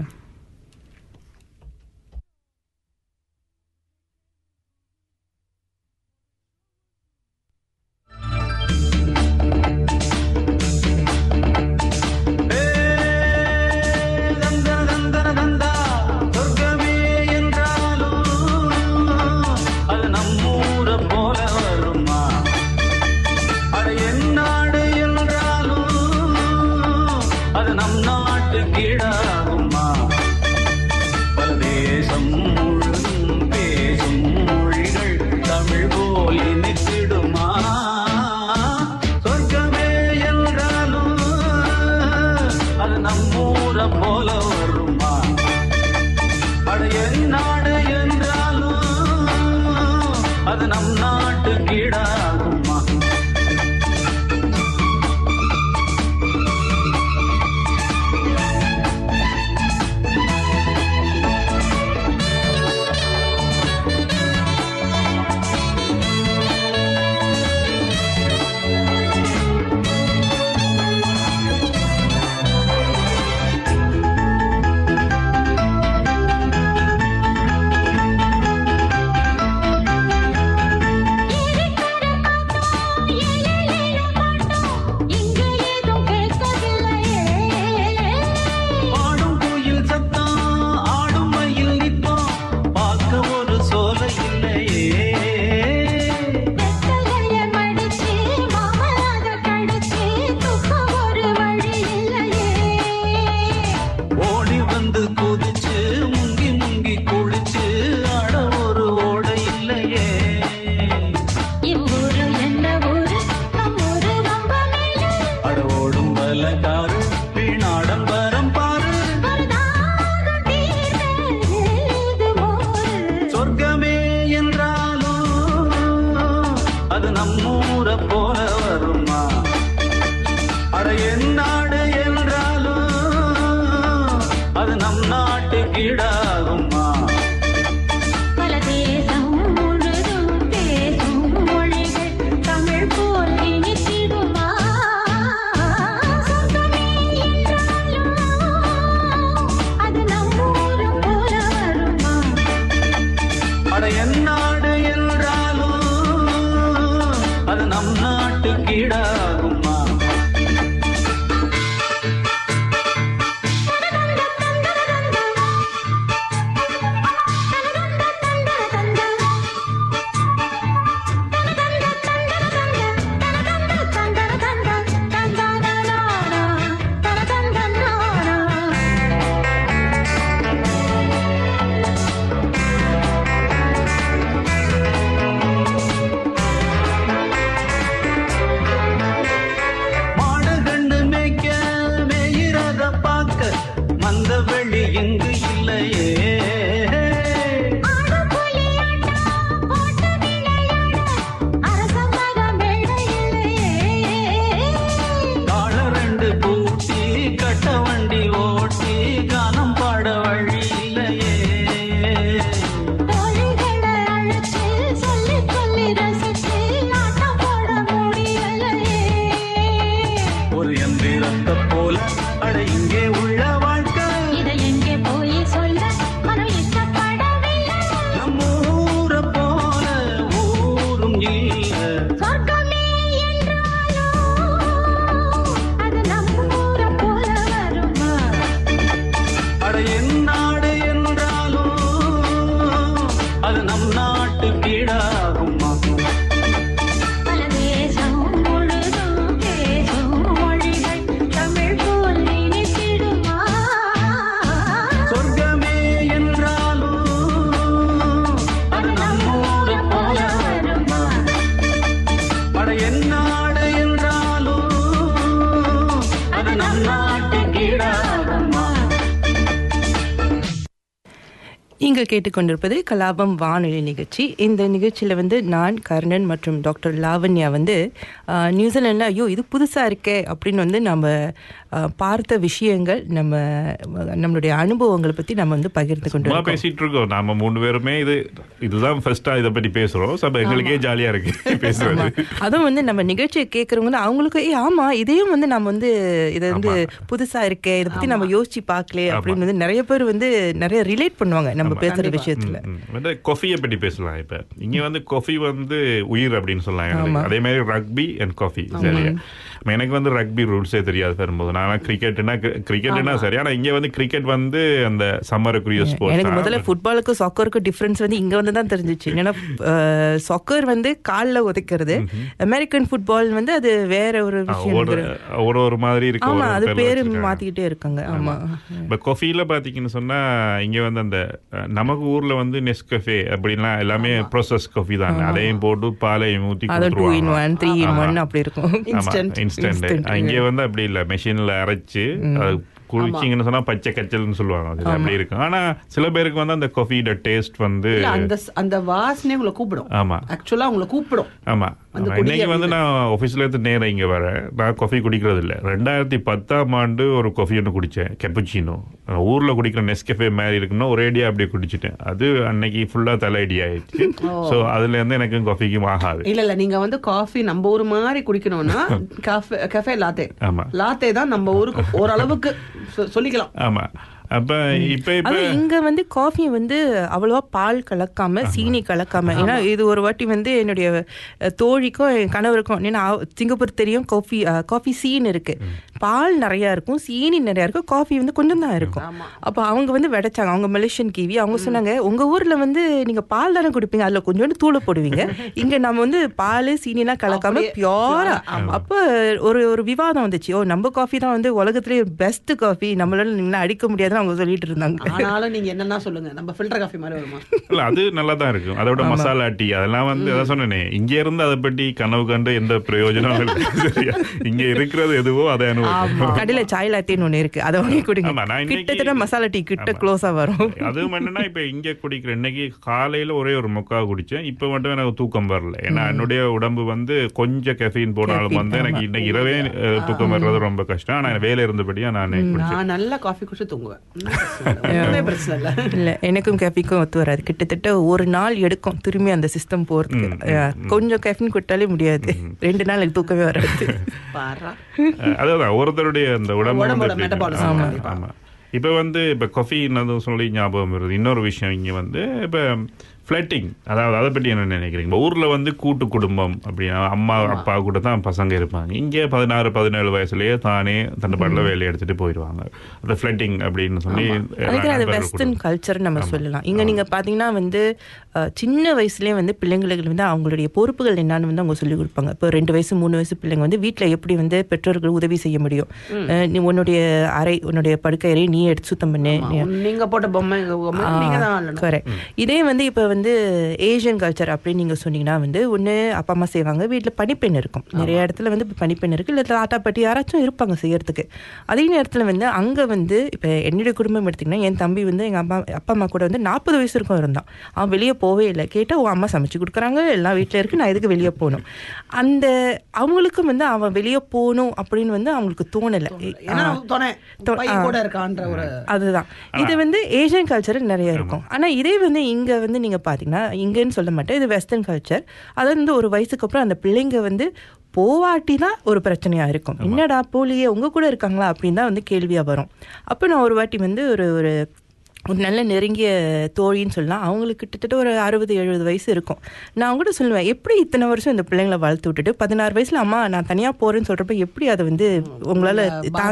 வெளி எங்கு இல்லையே. நீங்கள் கேட்டுக்கொண்டிருப்பது கலாபம் வானொலி நிகழ்ச்சி. இந்த நிகழ்ச்சியில் வந்து நான் கர்ணன் மற்றும் டாக்டர் லாவண்யா வந்து நியூசிலாண்டில் ஐயோ இது புதுசாக இருக்கே அப்படின்னு வந்து நம்ம பார்த்த விஷயங்கள், நம்ம நம்மளுடைய அனுபவங்களை பற்றி நம்ம வந்து பகிர்ந்து கொண்டு பேசிட்டு இருக்கோம். நாம மூணு பேருமே இது இதுதான் ஃபர்ஸ்டா இதை பற்றி பேசுறோம். சப்ப எங்களுக்கே ஜாலியா இருக்கு பேசுறது. அதுவும் வந்து நம்ம நிகழ்ச்சியை கேட்கறவங்க அவங்களுக்கு ஏ ஆமா இதையும் வந்து நம்ம வந்து இதை வந்து புதுசா இருக்கே, இதை பத்தி நம்ம யோசிச்சு பார்க்கல அப்படின்னு வந்து நிறைய பேர் வந்து நிறைய ரிலேட் பண்ணுவாங்க நம்ம பேசுற விஷயத்துல. வந்து காஃபியை பற்றி பேசலாம். இப்ப இங்க வந்து காஃபி வந்து உயிர் அப்படின்னு சொல்லலாம். அதே மாதிரி ரக்பி அண்ட் காஃபி. சரியா, எனக்கு வந்து ரக்பி ரூல்ஸே தெரியாது பெரும்போது. நான் கிரிக்கெட்னா கிரிக்கெட்னா சரி, ஆனா இங்க வந்து கிரிக்கெட் வந்து அந்த சம்மருக்குரிய ஸ்போர்ட்ஸ். எனக்கு முதல்ல ஃபுட்பாலுக்கும் சாக்கருக்கும் டிஃபரன்ஸ் வந்து இங்க வந்து தான் தெரிஞ்சிச்சு. ஏன்னா சாக்கர் வந்து கால்ல உதைக்கிறது, அமெரிக்கன் ஃபுட்பால் வந்து அது வேற ஒரு விஷயம், ஒரு ஒரு மாதிரி இருக்கு. ஆமா, அது பேரு மாத்திக்கிட்டே இருக்காங்க. ஆமா, இப்ப காஃபில பாத்தீங்கன்னு சொன்னா இங்க வந்து அந்த நமக்கு ஊர்ல வந்து நெஸ்கஃபே அப்படின்னா எல்லாமே ப்ரோசஸ் காஃபி தான். அதையும் போட்டு பாலையும் ஊத்தி கொடுத்துருவாங்க. அப்படி இருக்கும். இங்க வந்து அப்படி இல்ல, மெஷின்ல அரைச்சு குளிச்சிங்கன்னு சொன்னா பச்சை கச்சல்னு சொல்லுவாங்க. அது அப்படி இருக்கும். ஆனா சில பேருக்கு வந்து அந்த காஃபியோட டேஸ்ட் வந்து அந்த அந்த வாசனை உங்களை கூப்பிடும். ஆமா, ஆக்சுவலா உங்களை கூப்பிடும். ஆமா, இன்னைக்கு வந்து நான் ஆஃபீஸ்ல இருந்து நேரம் இங்க வரேன். நான் காஃபி குடிக்கிறது இல்லை. ரெண்டாயிரத்தி பத்தாம் ஆண்டு ஒரு காஃபி ஒன்று குடிச்சேன், கெப்புச்சினோ. ஊர்ல குடிக்கிற நெஸ்கஃபே மாதிரி இருக்குன்னா ஒரேடியா அப்படியே குடிச்சிட்டேன். அது அன்னைக்கு ஃபுல்லா தலையடி ஆயிடுச்சு. சோ அதுல இருந்து எனக்கு காஃபிக்கும் ஆகாது. இல்ல இல்ல, நீங்க வந்து காஃபி நம்ம ஊர் மாதிரி குடிக்கணும்னா கஃபே லாத்தே. ஆமா, லாத்தே தான் நம்ம ஊருக்கு ஓரளவுக்கு சொல்லிக்கலாம். ஆமா, அப்ப இப்ப இப்ப இங்க வந்து காஃபி வந்து அவ்வளவா பால் கலக்காம சீனி கலக்காம. ஏன்னா இது ஒரு வாட்டி வந்து என்னுடைய தோழிக்கும் என் கணவருக்கும், ஏன்னா சிங்கப்பூர் தெரியும், காஃபி காஃபி சீன் இருக்கு, பால் நிறைய இருக்கும், சீனி நிறைய இருக்கும், காஃபி வந்து கொஞ்சம் தான் இருக்கும். அப்ப அவங்க வந்து விடைச்சாங்க, அவங்க மலேசியன் கிவி. அவங்க சொன்னாங்க, உங்க ஊர்ல வந்து நீங்க பால் தானே குடிப்பீங்க, அதுல கொஞ்சோண்டு தூளை போடுவீங்க, இங்க நம்ம வந்து பால் சீனி எல்லாம் கலக்காம பியூரா. அப்ப ஒரு ஒரு விவாதம் வந்துச்சு, ஓ நம்ம காஃபி தான் வந்து உலகத்திலேயே பெஸ்ட் காஃபி, நம்மளால நீங்க அடிக்க முடியாது அவங்க சொல்லிட்டு இருந்தாங்க. ஆனாலும் நீங்க என்னன்னா சொல்லுங்க, நம்ம ஃபில்டர் காஃபி மாதிரி வருமா? இல்ல, அது நல்லா தான் இருக்கும். அதோட மசாலா டீ அதெல்லாம் வந்து அதான் சொன்னேனே, இங்க இருந்து அதை பற்றி கனவு கண்டு எந்த பிரயோஜனம் இல்லை. இங்க இருக்கிறது எதுவோ அதை அனுபவம். கடையில சாய் லாத்தேன்னு ஒண்ணு இருக்கு, அதை வாங்கி குடிங்க. கிட்டத்தட்ட மசாலா டீ கிட்ட க்ளோஸா வரும். அதுவும் என்னன்னா, இப்ப இங்க குடிக்கிற இன்னைக்கு காலையில ஒரே ஒரு முக்கா குடிச்சேன். இப்ப மட்டும் எனக்கு தூக்கம் வரல. ஏன்னா என்னுடைய உடம்பு வந்து கொஞ்சம் கெஃபீன் போனாலும் வந்து எனக்கு இன்னைக்கு இரவே தூக்கம் வர்றது ரொம்ப கஷ்டம். ஆனா வேலை இருந்தபடியா நான் நான் நல்ல காஃபி குடிச்சு தூங்குவேன். இல்ல, எனக்கும் கேஃபிக்கும் ஒத்து வராது. கிட்டத்தட்ட ஒரு நாள் எடுக்கும் திரும்பி அந்த சிஸ்டம் போறதுக்கு. கொஞ்சம் கேஃபின் குட்டாலே முடியாது, ரெண்டு நாள் எனக்கு தூக்கமே வராது. அதான் ஒருத்தருடைய அந்த உடம்பு. ஆமா, இப்ப வந்து இப்ப காஃபி சொல்லி ஞாபகம் வருது இன்னொரு விஷயம். இங்க வந்து இப்ப ஃபிளட்டிங், அதாவது அதை பற்றி என்ன நினைக்கிறீங்க? ஊர்ல வந்து கூட்டு குடும்பம் அப்படின்னா அம்மா அப்பா கூட தான் பசங்க இருப்பாங்க. இங்கே பதினாறு பதினேழு வயசுலயே தானே தன் பாடல வேலையை எடுத்துட்டு போயிடுவாங்க. அந்த ஃபிளட்டிங் அப்படின்னு சொல்லி அது வெஸ்டர்ன் கல்ச்சர் நம்ம சொல்லலாம். இங்க நீங்க பாத்தீங்கன்னா வந்து சின்ன வயசுலயே வந்து பிள்ளைங்களுக்கு வந்து அவங்களுடைய பொறுப்புகள் என்னன்னு வந்து அவங்க சொல்லி கொடுப்பாங்க. இப்போ ரெண்டு வயசு மூணு வயசு பிள்ளைங்க வந்து வீட்டுல எப்படி வந்து பெற்றோர்கள் உதவி செய்ய முடியும், நீ உன்னுடைய அறை உன்னுடைய படுக்கை அறை நீ எடுத்து சுத்தம் பண்ணு, நீங்க போட்ட பொம்மை. கரெக்ட். இதே வந்து இப்ப வந்து ஏஷியன் கல்ச்சர் அப்படின்னு நீங்கள் சொன்னீங்கன்னா வந்து ஒன்று அப்பா அம்மா செய்வாங்க, வீட்டில் பனிப்பெண் இருக்கும், நிறைய இடத்துல வந்து இப்போ பனிப்பெண் இருக்குது, இல்லை தாத்தா பாட்டி யாராச்சும் இருப்பாங்க செய்யறதுக்கு. அதே நேரத்தில் வந்து அங்கே வந்து இப்போ என்னுடைய குடும்பம் எடுத்திங்கன்னா என் தம்பி வந்து எங்கள் அம்மா அப்பா அம்மா கூட வந்து நாற்பது வயசு இருக்கும் இருந்தான். அவன் வெளியே போவே இல்லை. கேட்டால் உன் அம்மா சமைச்சு கொடுக்குறாங்க, எல்லாம் வீட்டில் இருக்குது, நான் எதுக்கு வெளியே போகணும். அந்த அவங்களுக்கும் வந்து அவன் வெளியே போகணும் அப்படின்னு வந்து அவங்களுக்கு தோணலை. அதுதான் இது வந்து ஏஷியன் கல்ச்சர் நிறைய இருக்கும். ஆனா இதே வந்து இங்க வந்து நீங்க பாத்தீங்கன்னா, இங்கன்னு சொல்ல மாட்டேன், இது வெஸ்டர்ன் கல்ச்சர். அது வந்து ஒரு வயசுக்கு அப்புறம் அந்த பிள்ளைங்க வந்து போவாட்டி தான் ஒரு பிரச்சனையா இருக்கும். என்னடா போலியே உங்க கூட இருக்காங்களா அப்படின்னு தான் வந்து கேள்வியா வரும். அப்ப நான் ஒரு வாட்டி வந்து ஒரு ஒரு ஒரு நல்ல நெருங்கிய தோழின்னு சொல்லலாம். அவங்களுக்கு கிட்டத்தட்ட ஒரு அறுபது எழுபது வயசு இருக்கும். நான் அவங்க கூட சொல்லுவேன், எப்படி இத்தனை வருஷம் இந்த பிள்ளைங்களை வளர்த்து விட்டுட்டு பதினாறு வயசுல அம்மா நான் தனியா போறேன்னு சொல்றப்ப எப்படி அதை வந்து உங்களால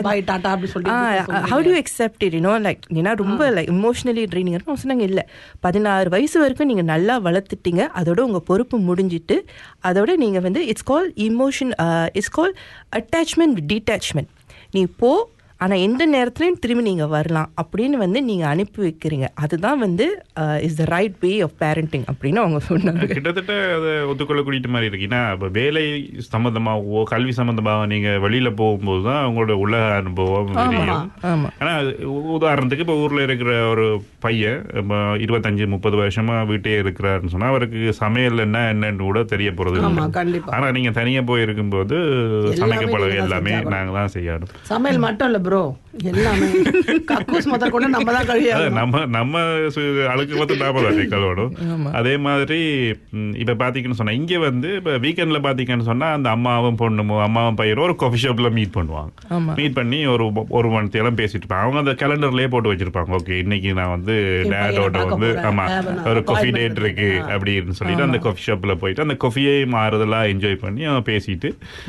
how to accept it, you know like ஏன்னா ரொம்ப லைக் இமோஷனலி ட்ரைனிங் இருக்கும். சொன்னாங்க இல்லை, பதினாறு வயசு வரைக்கும் நீங்க நல்லா வளர்த்துட்டீங்க, அதோட உங்க பொறுப்பு முடிஞ்சிட்டு, அதோட நீங்க வந்து it's called emotion, it's called attachment detachment. நீ போ, ஆனால் எந்த நேரத்துலையும் திரும்பி நீங்கள் வரலாம் அப்படின்னு வந்து நீங்கள் அனுப்பி வைக்கிறீங்க. அதுதான் வந்து is the right way of parenting அப்படின்னு அவங்க சொன்னாங்க. கிட்டத்தட்ட அதை ஒத்துக்கொள்ளக்கூடிய மாதிரி இருக்குன்னா, இப்போ வேலை சம்மந்தமாகவோ கல்வி சம்மந்தமாக நீங்கள் வெளியில் போகும்போது தான் அவங்களோட உலக அனுபவம் தெரியும். ஆனால் உதாரணத்துக்கு இப்போ ஊரில் இருக்கிற ஒரு பையன் இப்போ இருபத்தஞ்சு முப்பது வருஷமா வீட்டே இருக்கிறாருன்னு சொன்னால் அவருக்கு சமையல் என்ன என்னன்னு கூட தெரிய போகிறது. ஆனால் நீங்கள் தனியாக போய் இருக்கும்போது சமைக்கப்பட எல்லாமே நாங்கள் தான் செய்யணும். சமையல் மட்டும் இல்லை ப்ரோ, எல்லாமே கக்கூஸ் முதல் கொண்டு நம்ம தான் கழியாது. நம்ம நம்ம அழுக்கு பார்த்து நாம தான் கழுவணும். அதே மாதிரி இப்ப பாத்தீங்கன்னு சொன்னா இங்க வந்து இப்ப வீக்கெண்ட்ல பாத்தீங்கன்னு சொன்னா அந்த அம்மாவும் பொண்ணுமோ அம்மாவும் பையனும் ஒரு காஃபி ஷாப்ல மீட் பண்ணுவாங்க. மீட் பண்ணி ஒரு ஒரு மணித்தெல்லாம் பேசிட்டு இருப்பாங்க. அவங்க அந்த கேலண்டர்லயே போட்டு வச்சிருப்பாங்க, ஓகே இன்னைக்கு நான் வந்து டேடோட வந்து ஆமா ஒரு காஃபி டேட் இருக்கு அப்படின்னு சொல்லிட்டு அந்த காஃபி ஷாப்ல போயிட்டு அந்த காஃபியை மாறுதலா என்ஜாய் பண்ணி அவங்க பேசிட்டு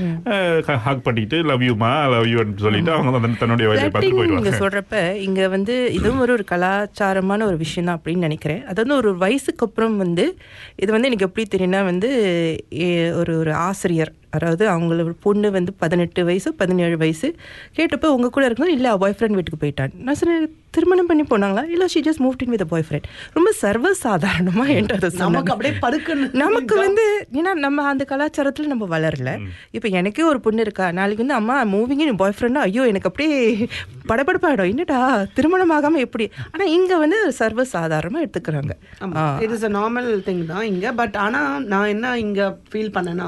ஹக் பண்ணிட்டு லவ் யூமா லவ் யூ சொல்லிட்டு அவங்க தன்னோட நீங்க சொல்றப்ப இங்க வந்து இதுவும் ஒரு ஒரு கலாச்சாரமான ஒரு விஷயம் தான் அப்படின்னு நினைக்கிறேன். அதாவது ஒரு வயசுக்கு அப்புறம் வந்து இது வந்து எனக்கு எப்படி தெரியும்னா வந்து ஒரு ஒரு ஆசிரியர், அதாவது அவங்களோட பொண்ணு வந்து பதினெட்டு வயசு பதினேழு வயசு கேட்டப்போ உங்க கூட இருக்கணும், இல்லை பாய் ஃப்ரெண்ட் வீட்டுக்கு போயிட்டான். நான் சொன்னேன், திருமணம் பண்ணி போனாங்களா? இல்லை she just moved in with boyfriend. ரொம்ப சர்வசாதாரணமா என்கிட்ட நமக்கு அப்படியே படுக்கணும். நமக்கு வந்து ஏன்னா நம்ம அந்த கலாச்சாரத்துல நம்ம வளரல. இப்போ எனக்கே ஒரு பொண்ணு இருக்கா, நாளைக்கு வந்து அம்மா மூவிங் இன் பாய் ஃப்ரெண்டா, ஐயோ எனக்கு அப்படியே படபடப்பாயிடும், என்னடா திருமணம் ஆகாம எப்படி. ஆனா இங்க வந்து சர்வசாதாரணமா எடுத்துக்கிறாங்க. It is a normal thing தான் இங்க. பட் ஆனா நான் என்ன இங்க ஃபீல் பண்ணேன்னா,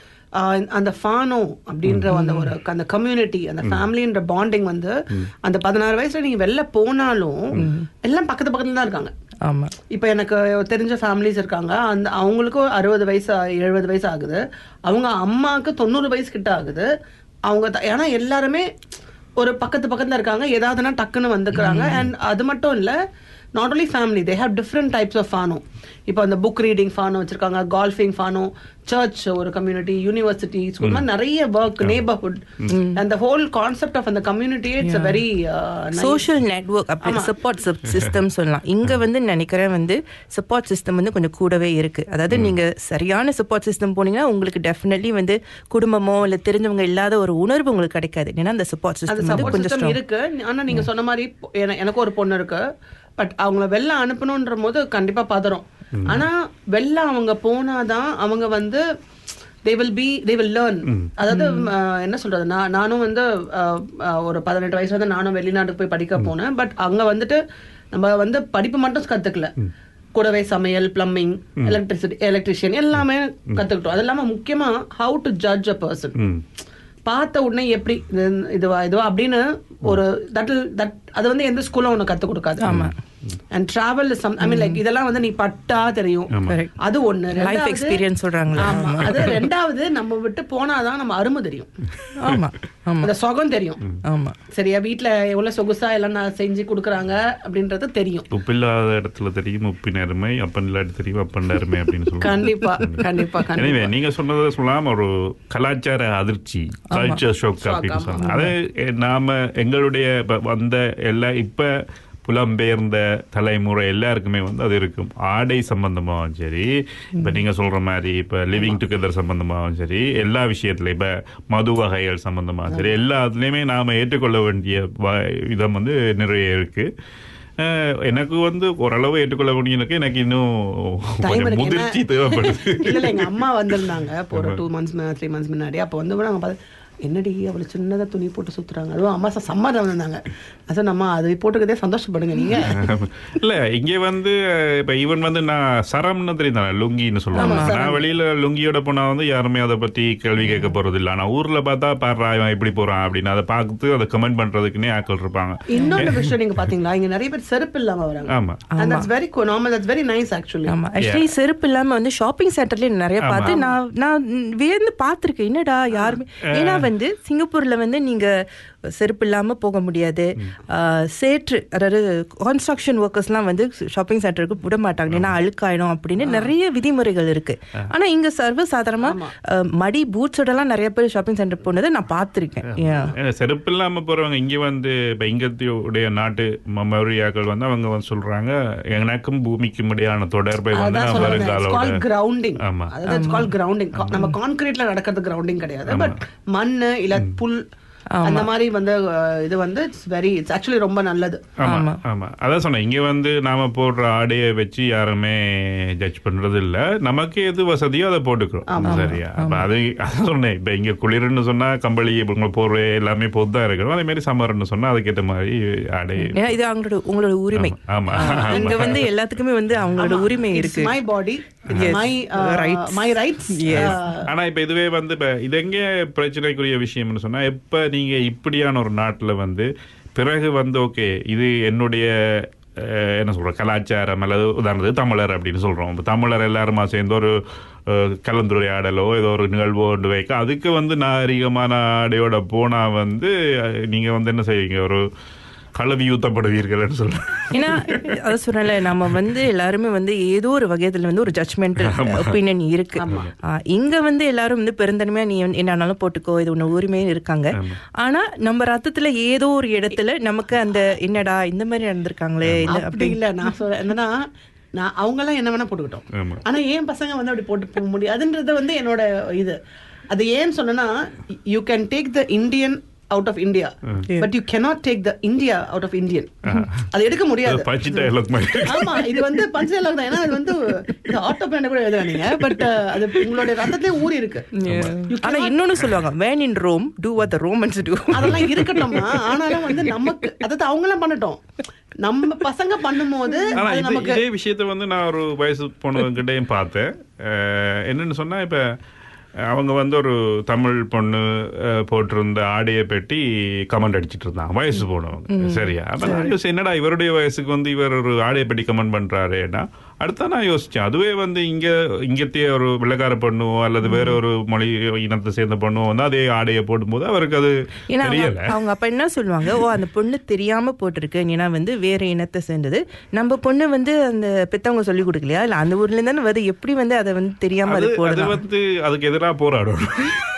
அந்த ஃபானோ அப்படின்ற அந்த ஒரு அந்த கம்யூனிட்டி அந்த ஃபேமிலின்ற பாண்டிங் வந்து அந்த பதினாறு வயசுல நீங்க வெளில போனாலும் எல்லாம் பக்கத்து பக்கத்துல தான் இருக்காங்க. ஆமா, இப்ப எனக்கு தெரிஞ்ச ஃபேமிலிஸ் இருக்காங்க, அந்த அவங்களுக்கும் அறுபது வயசு எழுபது வயசு ஆகுது, அவங்க அம்மாவுக்கு தொண்ணூறு வயசு கிட்ட ஆகுது. அவங்க ஏன்னா எல்லாருமே ஒரு பக்கத்து பக்கத்துல இருக்காங்க, ஏதாவதுனா டக்குன்னு வந்துக்கிறாங்க. அண்ட் அது மட்டும் இல்ல, not only family, they have different types of ஃபானோ. இப்போ அந்த புக் ரீடிங் ஃபானோ வச்சிருக்காங்க, கால்ஃபிங் ஃபானோ, சர்ச் ஒரு கம்யூனிட்டி, யூனிவர்சிட்டி, ஸ்கூல் மாதிரி நிறைய work, neighbourhood, and the whole concept of அந்த community, it's a very social network, அப்படி சப்போர்ட் சிஸ்டம் சொல்லலாம். இங்க வந்து நினைக்கிறேன் வந்து சப்போர்ட் சிஸ்டம் வந்து கொஞ்சம் கூடவே இருக்கு. அதாவது நீங்க சரியான சப்போர்ட் சிஸ்டம் போனீங்கன்னா உங்களுக்கு டெஃபினெட்லி வந்து குடும்பமோ இல்ல தெரிஞ்சவங்க இல்லாத ஒரு உணர்வு உங்களுக்கு கிடைக்காது. ஏன்னா அந்த சப்போர்ட் சிஸ்டம் வந்து கொஞ்சம் இருக்கு. ஆனா நீங்க சொன்ன மாதிரி எனக்கு ஒரு பொண்ணு இருக்கு, பட் அவங்கள வெளில அனுப்பணுன்ற போது கண்டிப்பா பதறும். ஆனா வெளில அவங்க போனாதான் அவங்க வந்து they will be they will learn. அதாவது என்ன சொல்றது, நான் நானும் வந்து ஒரு பதினெட்டு வயசுல வந்து நானும் வெளிநாட்டுக்கு போய் படிக்க போனேன். பட் அங்க வந்துட்டு நம்ம வந்து படிப்பு மட்டும் கத்துக்கல, கூடவே சமையல், பிளம்பிங், எலக்ட்ரிசிட்டி எலக்ட்ரிஷியன் எல்லாமே கத்துக்கிட்டோம். அது இல்லாம முக்கியமா how to judge a person. பார்த்த உடனே எப்படி இதுவா இதுவா அப்படின்னு ஒரு தட் தட் அது வந்து எந்த ஸ்கூலும் உனக்கு கத்து கொடுக்காது. And travel is some I mean like இதெல்லாம் வந்து நீ பட்டா தெரியும். அது ஒண்ணு. லைஃப் எக்ஸ்பீரியன்ஸ் சொல்றாங்க. ஆமா, அது ரெண்டாவது நம்ம விட்டு போனாதான் நம்ம அருமை தெரியும். ஆமா, அந்த சுகம் தெரியும். ஆமா, சரியா, வீட்டுல எவ்வளவு சொகுசா எல்லாம் நான் செஞ்சு கொடுக்குறாங்க அப்படின்றது தெரியும். உப்பு இல்லாத இடத்துல தெரியும் உப்பின் அருமை, அப்பன் இல்லாத தெரியும் அப்பன் அருமை அப்படின்னு சொல்லுவாங்க. கண்டிப்பா கண்டிப்பா கண்டிப்பா. நீங்க சொன்னதை சொல்லலாம், ஒரு கலாச்சார அதிர்ச்சி, கல்ச்சர் ஷாக் அப்படின்னு சொன்னாங்க. அது நாம எங்களுடைய வந்த எல்லா இப்ப புலம்பெயர்ந்த தலைமுறை எல்லாருக்குமே வந்து அது இருக்கும். ஆடை சம்பந்தமாகவும் சரி, இப்போ நீங்கள் சொல்கிற மாதிரி இப்போ லிவிங் டுகெதர் சம்பந்தமாகவும் சரி, எல்லா விஷயத்துலையும் இப்போ மது வகைகள் சம்பந்தமாகவும் சரி, எல்லாத்துலேயுமே நாம் ஏற்றுக்கொள்ள வேண்டிய விதம் வந்து நிறைய இருக்குது. எனக்கு வந்து ஓரளவு ஏற்றுக்கொள்ள முடியும். எனக்கு இன்னும் முதிர்ச்சி தேவைப்படுது. இல்ல எங்க அம்மா வந்திருந்தாங்க ஒரு டூ மந்த்ஸ் த்ரீ மந்த்ஸ் முன்னாடி. அப்போ வந்து நாங்கள் பார்த்து என்னடி அவ்வளோ சின்னதாக துணி போட்டு சுற்றுறாங்க. அதுவும் அம்மா சம்மர் வந்தாங்க. அது நம்ம அது போட்டுக்கிறதே சந்தோஷப்படுங்க நீங்கள். இல்லை இங்கே வந்து இப்போ ஈவன் வந்து நான் சரம்னு தெரியுதானே லுங்கின்னு சொல்லுவாங்க. நான் வெளியில் லுங்கியோட போனால் வந்து யாருமே அதை பற்றி கேள்வி கேட்க போகிறது இல்லை. ஆனால் ஊரில் பார்த்தா பாடுறா இவன் எப்படி போகிறான் அப்படின்னு அதை பார்த்து அதை கமெண்ட் பண்ணுறதுக்குன்னே ஆக்கள் இருப்பாங்க. இன்னொரு விஷயம் நீங்கள் பார்த்தீங்களா, இங்கே நிறைய பேர் செருப்பு இல்லாமல் வராங்க. ஆமாம், and that's very normal, that's very nice actually. ஆமாம், ஆக்சுவலி செருப்பு இல்லாமல் வந்து ஷாப்பிங் சென்டர்லேயே நிறைய பார்த்து நான் நான் வேந்து பார்த்துருக்கேன். என்னடா யாருமே, ஏன்னா வந்து சிங்கப்பூர்ல வந்து நீங்க செருப்பு இல்லாம போக முடியாது. சேற்று அதாவது கன்ஸ்ட்ரக்ஷன் ஒர்க்கர்ஸ்லாம் வந்து ஷாப்பிங் சென்டருக்கு விட மாட்டாங்க, ஏன்னா அழுக்காயிடும் அப்படின்னு நிறைய விதிமுறைகள் இருக்கு. ஆனா இங்க சர்வ சாதாரணமா மடி பூட்ஸோட எல்லாம் நிறைய பேர் ஷாப்பிங் சென்டர் போனதை நான் பார்த்திருக்கேன். செருப்பு இல்லாம போறவங்க இங்க வந்து இப்ப இங்கத்தியுடைய நாட்டு மரியாக்கள் வந்து அவங்க வந்து சொல்றாங்க, எனக்கும் பூமிக்கும் இடையான தொடர்பை வந்து கிரவுண்டிங். கிரவுண்டிங் நம்ம கான்கிரீட்ல நடக்கிறது கிரவுண்டிங் கிடையாது, பட் மண்ணு இல்ல புல் அந்த மாதிரி வந்து இது வந்து இட்ஸ் வெரி இட்ஸ் ஆக்சுவலி ரொம்ப நல்லது. ஆமா ஆமா, அதான் சொன்னேன். இங்க வந்து நாம போடுற ஆடையை வச்சு யாருமே ஜட்ஜ் பண்றது இல்ல, நமக்கு எது வசதியோ அதை போட்டுக்கிறோம். சரியா? அது அதான் சொன்னேன். இப்ப இங்க குளிர்னு சொன்னா கம்பளி போடுற எல்லாமே பொதுதான் இருக்கணும். அதே மாதிரி சம்மர்னு சொன்னா அதுக்கேற்ற மாதிரி ஆடை. இது அவங்களோட உங்களோட உரிமை. ஆமா, இங்க வந்து எல்லாத்துக்குமே வந்து அவங்களோட உரிமை இருக்கு. My body my my rights. ஆனா இப்ப இதுவே வந்து இப்ப இது எங்க பிரச்சனைக்குரிய விஷயம்னு சொன்னா, இப்ப நீங்க இப்படியான ஒரு நாட்டுல வந்து பிறகு வந்து ஓகே இது என்னுடைய என்ன சொல்ற கலாச்சாரம் அல்லது உதாரணத்துக்கு தமிழர் அப்படின்னு சொல்றோம். தமிழர் எல்லாருமா சேர்ந்து ஒரு கலந்துரையாடலோ ஏதோ ஒரு நிகழ்வோ ஒன்று வைக்க, அதுக்கு வந்து நாகரிகமான ஆடையோட போனா வந்து நீங்க வந்து என்ன செய்வீங்க, ஒரு கலவி ஊத்தப்படுவீர்கள் சொல்றேன். ஏன்னா அதை சொன்னல, நம்ம வந்து எல்லாருமே வந்து ஏதோ ஒரு வகையத்துல வந்து ஒரு ஜட்ஜ்மெண்ட் ஒப்பீனியன் இருக்கு. இங்க வந்து எல்லாரும் வந்து பெருந்தன்மையா நீ என்னாலும் போட்டுக்கோ, இது ஒண்ணு உரிமையும் இருக்காங்க. ஆனா நம்ம ரத்தத்துல ஏதோ ஒரு இடத்துல நமக்கு அந்த என்னடா இந்த மாதிரி நடந்திருக்காங்களே அப்படி இல்ல. நான் சொல்றேன் என்னன்னா, நான் அவங்க எல்லாம் என்ன வேணா போட்டுக்கிட்டோம், ஆனா ஏன் பசங்க வந்து அப்படி போட்டு போக முடியாதுன்றது வந்து என்னோட இது. அது ஏன்னு சொன்னா, you can take the Indian out of India, yeah. but you cannot take the India out of Indian. அது எடுக்க முடியாது. பஞ்ச் டயலாக் மாதிரி. ஆமா, இது வந்து பஞ்ச் டயலாக் தான். ஏன்னா அது வந்து இது ஆட்டோ பிளான் கூட எழுதுறாங்க, பட் அது உங்களுடைய ரத்தத்திலே ஊறி இருக்கு. ஆனா இன்னொன்னு சொல்லுவாங்க, when in Rome do what the Romans do. அதெல்லாம் இருக்கட்டும்மா, ஆனாலும் வந்து நமக்கு அதாவது அவங்க எல்லாம் பண்ணட்டும், நம்ம பசங்க பண்ணும்போது நமக்கு இதே விஷயத்த வந்து நான் ஒரு வயசு பொண்ணுகிட்டையும் பார்த்தேன். என்னன்னு சொன்னா, இப்ப அவங்க வந்து ஒரு தமிழ் பொண்ணு போட்டிருந்த ஆடையை பெட்டி கமெண்ட் அடிச்சிட்டு இருந்தாங்க, வயசு போனவங்க. சரியா? அப்ப என்னடா இவருடைய வயசுக்கு வந்து இவர் ஒரு ஆடையை பெட்டி கமெண்ட் பண்றாருன்னா, அடுத்த நான் யோசிச்சேன், அதுவே வந்து இங்க இங்கத்தையே ஒரு வெள்ளக்கார பண்ணுவோ அல்லது வேற ஒரு மொழி இனத்தை சேர்ந்த பண்ணுவோ வந்து அதே ஆடையை போடும்போது அவருக்கு அது தெரியல. அவங்க அப்ப என்ன சொல்லுவாங்க, ஓ அந்த பொண்ணு தெரியாம போட்டிருக்கு, ஏன்னா வந்து வேற இனத்தை சேர்ந்தது, நம்ம பொண்ணு வந்து அந்த பெத்தவங்க சொல்லி கொடுக்கலையா, இல்ல அந்த ஊர்ல இருந்தானே வந்து எப்படி வந்து அதை வந்து தெரியாம அது போடுறது வந்து அதுக்கு எதிராக போராடணும்.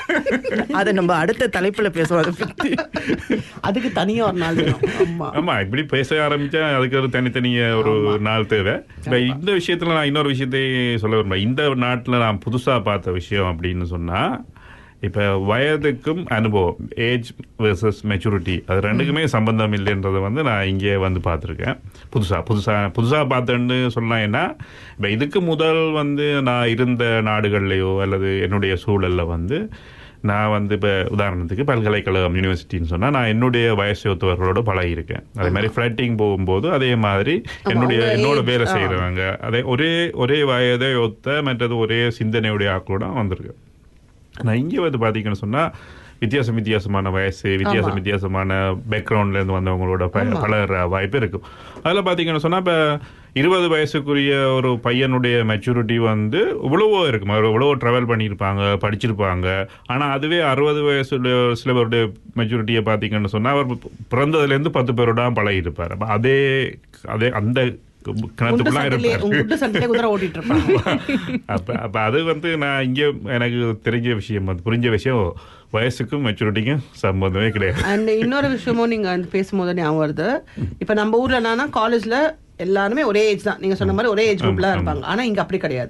அதை நம்ம அடுத்த தலைப்புல பேசுவோம், அதை பத்தி. அதுக்கு தனியா ஒரு நாள். ஆமா, இப்படி பேச ஆரம்பிச்சா அதுக்கு ஒரு தனித்தனிய ஒரு நாள் தேவை. இந்த விஷயத்துல நான் இன்னொரு விஷயத்தை சொல்ல விரும்புறேன். இந்த நாட்டுல நான் புதுசா பார்த்த விஷயம் அப்படின்னு சொன்னா, இப்ப வயதுக்கும் அனுபவம், ஏஜ் வெர்சஸ் மெச்சூரிட்டி, அது ரெண்டுக்குமே சம்பந்தம் இல்லைன்றதை வந்து நான் இங்கே வந்து பார்த்துருக்கேன். புதுசா புதுசா புதுசா பார்த்தேன்னு சொன்னா என்ன, இப்ப இதுக்கு முதல் வந்து நான் இருந்த நாடுகள்லையோ அல்லது என்னுடைய சூழல்ல வந்து நான் வந்து இப்போ உதாரணத்துக்கு பல்கலைக்கழகம் யூனிவர்சிட்டின்னு சொன்னால் நான் என்னுடைய வயசு ஒத்தவர்களோட பழகியிருக்கேன். அதே மாதிரி ஃப்ளைட்டிங் போகும்போது அதே மாதிரி என்னுடைய என்னோட வேலை செய்கிறவங்க அதே ஒரே ஒரே வயதை ஒத்த மற்றது ஒரே சிந்தனையுடைய ஆக்களோட வந்திருக்கு. நான் இங்கே வந்து பார்த்தீங்கன்னு சொன்னால் வித்தியாசம் வித்தியாசமான வயசு, வித்தியாசம் வித்தியாசமான பேக்ரவுண்ட்லேருந்து வந்தவங்களோட பலர் வாய்ப்பு இருக்கும். அதில் பார்த்தீங்கன்னு சொன்னால் இப்போ இருபது வயசுக்குரிய ஒரு பையனுடைய மெச்சூரிட்டி வந்து இவ்வளவோ இருக்கும், இவ்வளவோ ட்ராவல் பண்ணியிருப்பாங்க, படிச்சிருப்பாங்க. ஆனால் அதுவே அறுபது வயசுடைய சில பேருடைய மெச்சூரிட்டியை பார்த்தீங்கன்னு சொன்னால் அவர் பிறந்ததுலேருந்து பத்து பேரோட பழகிருப்பார். அப்போ அதே அதே அந்த அப்ப அது வந்து நான் இங்க எனக்கு தெரிஞ்ச விஷயம், புரிஞ்ச விஷயம், வயசுக்கும் மெச்சூரிட்டிக்கும் சம்பந்தமே கிடையாது. அண்ட் இன்னொரு விஷயமும் நீங்க பேசும்போது ஞாபகம் வருது, இப்ப நம்ம ஊர்ல என்னன்னா காலேஜ்ல எல்லாருமே ஒரே ஏஜ் தான், நீங்க சொன்ன மாதிரி ஒரே ஏஜ் குரூப்ல இருப்பாங்க. ஆனா இங்க அப்படி கிடையாது.